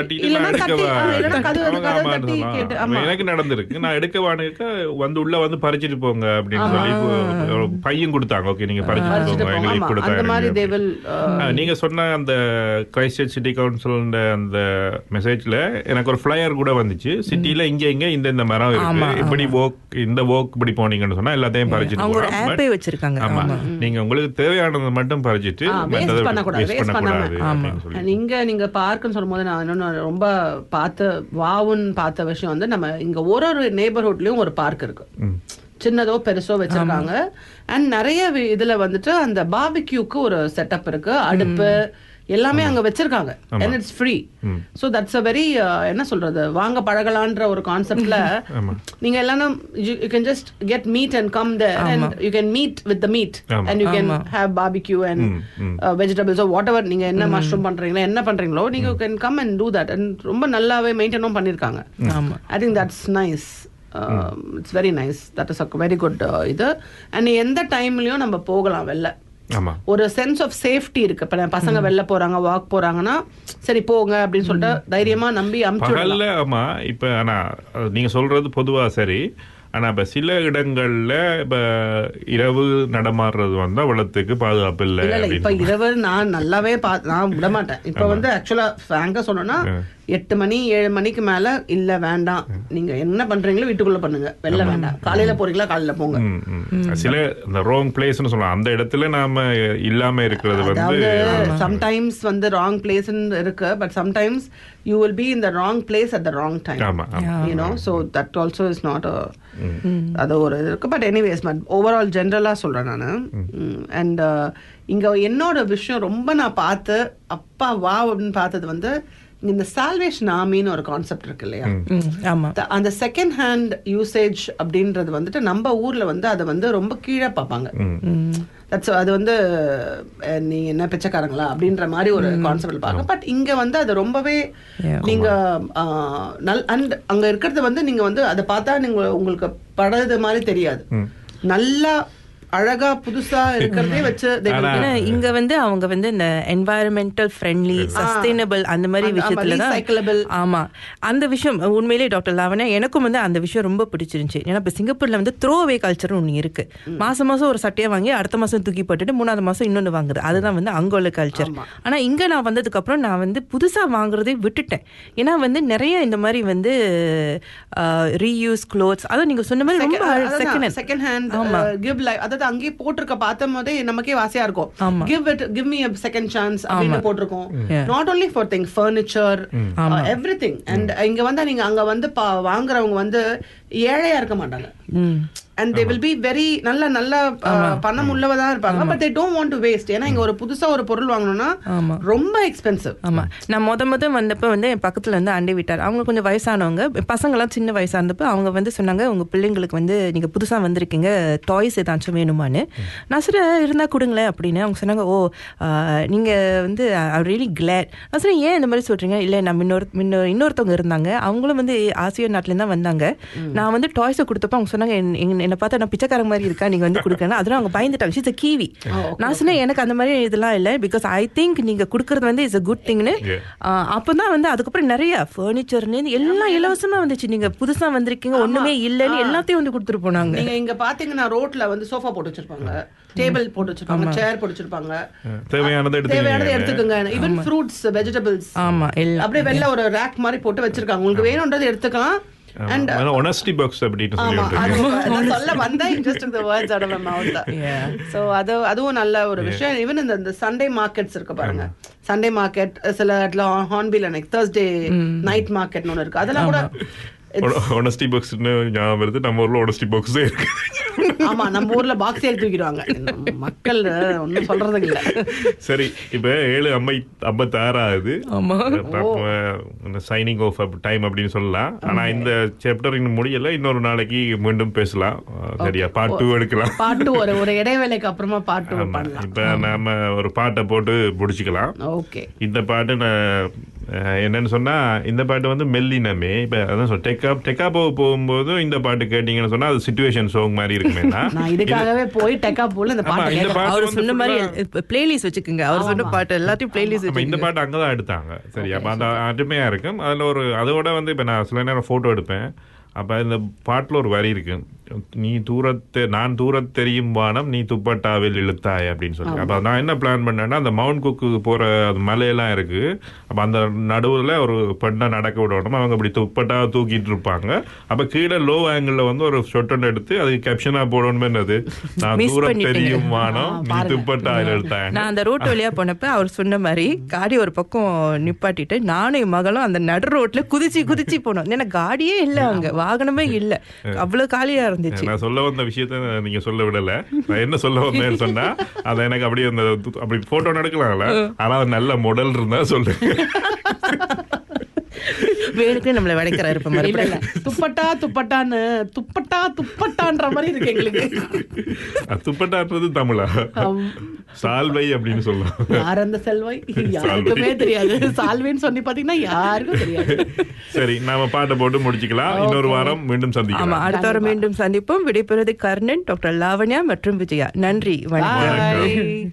எனக்கு நடந்திருக்கு, நான் எடுக்கவானுக்கு வந்து உள்ள வந்து பறிச்சிட்டு போங்க அப்படின்னு சொல்லி பையன் கொடுத்தாங்க. ஓகே, நீங்க பறிச்சிட்டு போங்க எங்களுக்கு கொடுத்தாங்க. நீங்க சொன்ன அந்த கிரைஸ்ட் சர்ச் சிட்டி கவுன்சில் அந்த மெசேஜ்ல எனக்கு ஒரு ஃபிளையர் கூட வந்துச்சு. சிட்டில இங்க இங்க இந்த இந்த மரம் இருக்கு, இப்படி வோக் இந்த வோக் இப்படி போனீங்கன்னு சொன்னா எல்லாத்தையும் நீங்க உங்களுக்கு தேவையானது மட்டும் பறிச்சிட்டு நீங்க நீங்க பார்க்குன்னு சொல்லும் போது நான் இன்னொன்னு ரொம்ப பார்த்த வாவுன்னு பார்த்த விஷயம் வந்து நம்ம இங்க ஒரு ஒரு நெய்பர்ஹுட்லயும் ஒரு பார்க் இருக்கு, சின்னதோ பெருசோ வச்சிருக்காங்க. அண்ட் நிறைய இதுல வந்துட்டு அந்த பார்பிக்யூக்கு ஒரு செட்டப் இருக்கு, அடுப்பு எல்லாமே அங்க வச்சிருக்காங்க. and it's free. so that's a very என்ன சொல்றது, வாங்க பழகலான்ற ஒரு கான்செப்ட்ல நீங்க எல்லாரும் you can just get meat and come there and you can meet with the meat and you can have barbecue and uh, vegetables or whatever நீங்க என்ன mushroom பண்றீங்களோ என்ன பண்றீங்களோ நீங்க you can come and do that. and ரொம்ப நல்லாவே மெயின்டைனும் பண்ணிருக்காங்க. I think that's nice. um, it's very nice. that is a very good uh, இது. and எந்த டைம்லயும் நம்ம போகலாம் வெளில, ஒரு சென்ஸ் ஆஃப் சேஃப்டி இருக்கு. இப்ப பசங்க வெளில போறாங்க, வாக் போறாங்கன்னா சரி போங்க அப்படின்னு சொல்லிட்டு தைரியமா நம்பி அனுப்பிச்சு. ஆமா, இப்ப ஆனா நீங்க சொல்றது பொதுவா சரி. ஆனா இப்ப சில இடங்கள்ல இப்ப இரவு நடமாடுறது வந்து வளத்துக்கு பாதுகாப்பு இல்ல. இப்ப இரவு நான் நல்லாவே நான் விட மாட்டேன். இப்ப வந்து ஆக்சுவலா ஃப்ராங்கா சொன்னா எட்டு மணி ஏழு மணிக்கு மேல இல்ல வேண்டாம், நீங்க என்ன பண்றீங்களோ வீட்டுக்குள்ள பண்ணுங்க, வெளில வேண்டாம். காலையில போறீங்களா காலையில போங்க. சில இந்த ராங் பிளேஸ்னு சொல்லலாம், அந்த இடத்துல நாம இல்லாம இருக்கிறது வந்து சம்டைம்ஸ் வந்து ராங் பிளேஸ் இருக்கு. But sometimes you will be in the wrong place at the wrong time. you know so that also is not a அது ஒரு இருக்கு. பட் எனிவேஸ் பட் ஓவரால் ஜென்ரலா சொல்றேன் நான். அண்ட் இங்க என்னோட விஷயம் ரொம்ப நான் பார்த்து அப்பா வா அப்படின்னு பார்த்தது வந்து இந்த சால்வேஷன் ஆர்மின்னு ஒரு கான்செப்ட் இருக்கு இல்லையா, அந்த செகண்ட் ஹேண்ட் யூசேஜ் அப்படின்றது வந்துட்டு நம்ம ஊர்ல வந்து அதை வந்து ரொம்ப கீழே பார்ப்பாங்க. அது வந்து நீ என்ன பிச்சைக்காரங்களா அப்படின்ற மாதிரி ஒரு கான்செப்ட் பார்க்க. பட் இங்க வந்து அது ரொம்பவே நீங்க அண்ட் அங்க இருக்கிறது வந்து நீங்க வந்து அதை பார்த்தா நீங்க உங்களுக்கு படுறது மாதிரி தெரியாது. நல்லா அழகா புதுசா இருக்கிறதே வச்சு இங்க வந்து அவங்க வந்து இந்த என்வாயரன்மெண்டல் ஃப்ரெண்ட்லி சஸ்டைனபிள் அந்த மாதிரி விஷயத்துல தான். ஆமா, அந்த விஷயம் உண்மையிலேயே டாக்டர் லாவண்யா எனக்கும் வந்து அந்த விஷயம் ரொம்ப பிடிச்சிருந்துச்சு. ஏன்னா இப்ப சிங்கப்பூர்ல வந்து த்ரோ அவே கல்ச்சர் ஒண்ணு இருக்கு. மாசம் மாசம் ஒரு சட்டையை வாங்கி அடுத்த மாசம் தூக்கி போட்டுட்டு மூணாவது மாசம் இன்னொன்னு வாங்குது. அதுதான் வந்து அங்க உள்ள கல்ச்சர். ஆனா இங்க நான் வந்ததுக்கு அப்புறம் நான் வந்து புதுசா வாங்குறதே விட்டுட்டேன். ஏன்னா வந்து நிறைய இந்த மாதிரி வந்து ரீயூஸ் க்ளோத்ஸ், அதான் நீங்க சொன்ன மாதிரி ரொம்ப second second hand give life, அதாவது அங்கேயே போட்டிருக்க பார்த்தும் போதே நமக்கே வாசியா இருக்கும். Give it give me a second chance அப்படின்னு போட்டிருக்கோம். Not only for things furniture everything. and இங்க வந்தா நீங்க அங்க வந்து வாங்குறவங்க வந்து ஏழையா இருக்க மாட்டாங்க. and they will be very நல்ல நல்ல பணம் உள்ளவதா இருப்பாங்க. but they don't want to waste. ஏன்னா இங்க ஒரு புதுசா ஒரு பொருள் வாங்கணும்னா ரொம்ப எக்ஸ்பென்சிவ். ஆமா, நான் முத முத வந்தப்ப வந்து என் பக்கத்துல வந்து அண்டை வீட்டார், அவங்க கொஞ்சம் வயசானவங்க, பசங்க எல்லாம் சின்ன வயசா இருந்தப்ப அவங்க வந்து சொன்னாங்க, உங்க பிள்ளைங்களுக்கு வந்து நீங்க புதுசா வந்திருக்கீங்க, டாய்ஸ் ஏதாச்சும் வேணுமான்னு. நான் சரி இருந்தா கொடுங்களேன் அப்படின்னு. அவங்க சொன்னாங்க, ஓ நீங்க வந்து ரியலி கிளாட். நான் சரி ஏன் இந்த மாதிரி சொல்றீங்க? இல்ல நம்ம இன்னொரு இன்னொருத்தவங்க இருந்தாங்க, அவங்களும் வந்து ஆசிய நாட்டுல இருந்து வந்தாங்க. நான் வந்து டாய்ஸை கொடுத்தப்ப அவங்க சொன்னாங்க, என்ன பார்த்தா நான் பிச்சைக்காரங்க மாதிரி இருக்கா, நீங்க வந்து கொடுக்கணும். அதெல்லாம் அவங்க பயந்துட்டாங்க. It's Kiwi. நான் சொன்னேன், எனக்கு அந்த மாதிரி இதெல்லாம் இல்லை, பிகாஸ் ஐ திங்க் நீங்க கொடுக்கறது வந்து இட்ஸ் a good thingனு. அப்பதான் வந்து அதுக்கப்புறம் நிறைய ஃபர்னிச்சர்னு எல்லாம் இலவசமா வந்துச்சு. நீங்க புதுசா வந்திருக்கீங்க, ஒண்ணுமே இல்லைன்னு எல்லாத்தையும் வந்து கொடுத்துட்டு போனாங்க. நீங்க இங்க பாத்தீங்கன்னா ரோட்ல வந்து சோஃபா போட்டு வச்சிருப்பாங்க, டேபிள் போட்டு வச்சிருப்பாங்க, சேர் போட்டு வச்சிருப்பாங்க. தேவையானதை தேவையானதை எடுத்துக்கோங்க. ஈவன் ஃப்ரூட்ஸ், வெஜிடபிள்ஸ், ஆமா எல்லாம் அப்படியே வெளில ஒரு ரேக் மாதிரி போட்டு வச்சிருக்காங்க. உங்களுக்கு வேணும்ன்றது எடுத்துக்கலாம். and honesty box அப்படினு சொல்லிட்டு சொல்ல வந்தா just the words out of my mouth. yeah, so அது அதுவும் நல்ல ஒரு விஷயம். ஈவன் இந்த சண்டே மார்க்கெட்ஸ் இருக்கு பாருங்க, சண்டே மார்க்கெட் சில இடத்துல ஹார்ன்பில் அன்னைக்கு Thursday நைட் மார்க்கெட்னு ஒன்று இருக்கு. அதெல்லாம் கூட honesty box ஞாபகம் வருது. நம்ம ஊர்ல honesty box இருக்கு. ஆமா, நம்ம ஊர்ல பாக்ஸே தூக்கிடுவாங்க. மக்கள் ஒன்னும் சொல்றதுக்கு இல்ல. சரி, இப்ப ஏழு ஐம்பத்தி ஐம்பத்தாறாவது சைனிங் ஆஃப் டைம் அப்படின்னு சொல்லலாம். ஆனா இந்த சாப்டர் இன்னும் முடியல, இன்னொரு நாளைக்கு மீண்டும் பேசலாம். சரியா, பார்ட் டூ எடுக்கலாம். பார்ட் டூ ஒரு ஒரு இடைவேளைக்கு அப்புறமா பார்ட் டூ பண்ணலாம். இப்ப நாம ஒரு பாட்டை போட்டு முடிச்சுக்கலாம். ஓகே, இந்த பாட்டு என்னன்னு சொன்னா, இந்த பாட்டு வந்து மெல்லினமே. இப்ப அதான் சொல்ல டெக்கா டெக்கா போகும்போது இந்த பாட்டு கேட்டீங்கன்னு சொன்னா அது சிச்சுவேஷன் சாங் மாதிரி இருக்குமே. நான் இதுக்காகவே போய் டெக்கா போல இந்த பாட்டு கேட்க. அவர் சொன்ன மாதிரி பிளேலிஸ்ட் வச்சுக்கோங்க. அவர் சொன்ன பாட்டு எல்லாத்தையும் பிளேலிஸ்ட் வச்சுக்கோங்க. இந்த பாட்டு அங்கதான் எடுத்தாங்க. சரியா, அந்த அருமையா இருக்கும். அதுல ஒரு அதோட வந்து இப்ப நான் சில நேரம் போட்டோ எடுப்பேன். அப்ப இந்த பாட்டுல ஒரு வரி இருக்கு, நீ தூரத்தை நான் தூரத் தெரியும் வானம் நீ துப்பட்டாவில் இழுத்தாய் அப்படின்னு சொல்லி. அப்ப நான் என்ன பிளான் பண்ணேன்னா, அந்த மவுண்ட் குக்கு போற மலையெல்லாம் இருக்கு. அப்ப அந்த நடுவுல ஒரு பெண்ணை நடக்க விடணும். அவங்க அப்படி துப்பட்டா தூக்கிட்டு இருப்பாங்க. அப்ப கீழே லோ ஆங்கிள் வந்து ஒரு ஷொட்டன் எடுத்து அதுக்கு கேப்ஷனா போடணும். என்னது, நான் தூரத் தெரியும் வானம் நீ துப்பட்டாவில் இழுத்தாய். நான் அந்த ரோட்டு வழியா போனப்ப அவர் சொன்ன மாதிரி காடி ஒரு பக்கம் நிப்பாட்டிட்டு நானும் என் மகளும் அந்த நடு ரோட்ல குதிச்சு குதிச்சு போனோம். ஏன்னா காடியே இல்ல, அங்க வாகனமே இல்ல, அவ்வளவு காலியா இருந்துச்சு. நான் சொல்ல வந்த விஷயத்த நீங்க சொல்ல விடல. நான் என்ன சொல்ல வந்தேன்னு சொன்னா, அத எனக்கு அப்படியே அந்த அப்படி போட்டோ எடுக்கலாம்ல, ஆனா நல்ல மாடல் இருந்தா சொல்லுங்க. வேணுக்கு நம்மள வடைக்கிறாரு இப்ப மறுபடியும். துப்பட்டா துப்பட்டான்னு துப்பட்டா துப்பட்டான்ற மாதிரி இருக்கு எங்களுக்கு. துப்பட்டான்றது தமிழா? சால்வை அப்படின்னு சொல்லலாம். யார் அந்த செல்வை யாருக்குமே தெரியாது. சால்வைன்னு சொல்லி பாத்தீங்கன்னா யாருக்கும் தெரியாது. சரி, நாம பாட்டை போட்டு முடிச்சுக்கலாம். இன்னொரு வாரம் மீண்டும் சந்திக்கலாம். ஆமா, அடுத்த வாரம் மீண்டும் சந்திப்போம். விடைபெறுவது கர்ணன், டாக்டர் லாவண்யா மற்றும் விஜயா. நன்றி, வணக்கம்.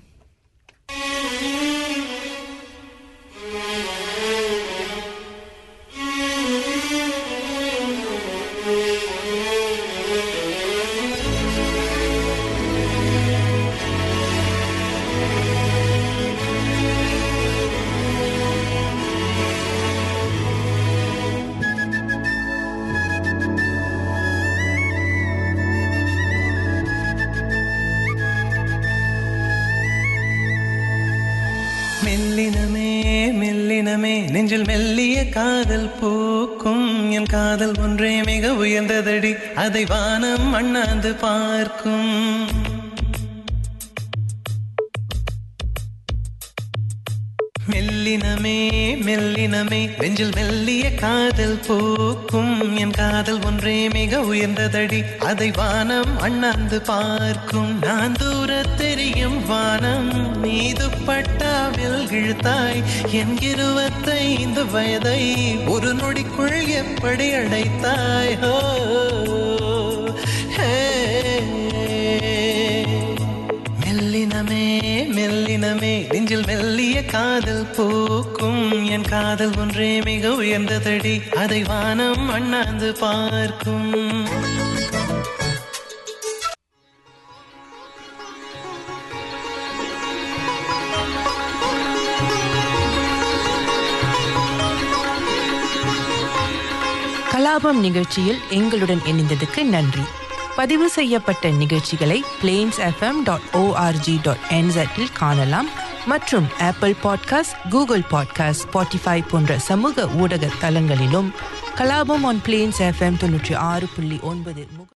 மெல்லினமே மெல்லினமே நெஞ்சில் மெல்லிய காதல் பூக்கும். என் காதல் ஒன்றே மிக உயர்ந்ததடி, அதை வானம் அண்ணாந்து பார்க்கும். மெல்லினமே மெல்லினமே நெஞ்சில் மெல்லிய காதல் பூக்கும். என் காதல் ஒன்றே மிக உயர்ந்ததடி, அதை வானம் அண்ணாந்து பார்க்கும். நான் தூர தெரியும் வானம் நீது பட்டாவில் இழுத்தாய். என் இருபத்தைந்து வயதை ஒரு நொடிக்குள் எப்படி அடைத்தாய்? ஹோ ஹே தினமே நெஞ்சில் மெல்லிய காதல் பூக்கும். என் காதல் ஒன்றே மிக உயர்ந்ததடி, அதை வானம் அண்ணாந்து பார்க்கும். கலாபம் நிகழ்ச்சியில் எங்களுடன் இணைந்ததுக்கு நன்றி. பதிவு செய்யப்பட்ட நிகழ்ச்சிகளை Plains FM dot O R G dot என்செட்டில் காணலாம் மற்றும் Apple podcast, Google podcast, Spotify போன்ற சமூக ஊடக தளங்களிலும் கலாபம் ஆன் பிளேன்ஸ் எஃப்எம் தொன்னூற்றி ஆறு புள்ளி ஒன்பது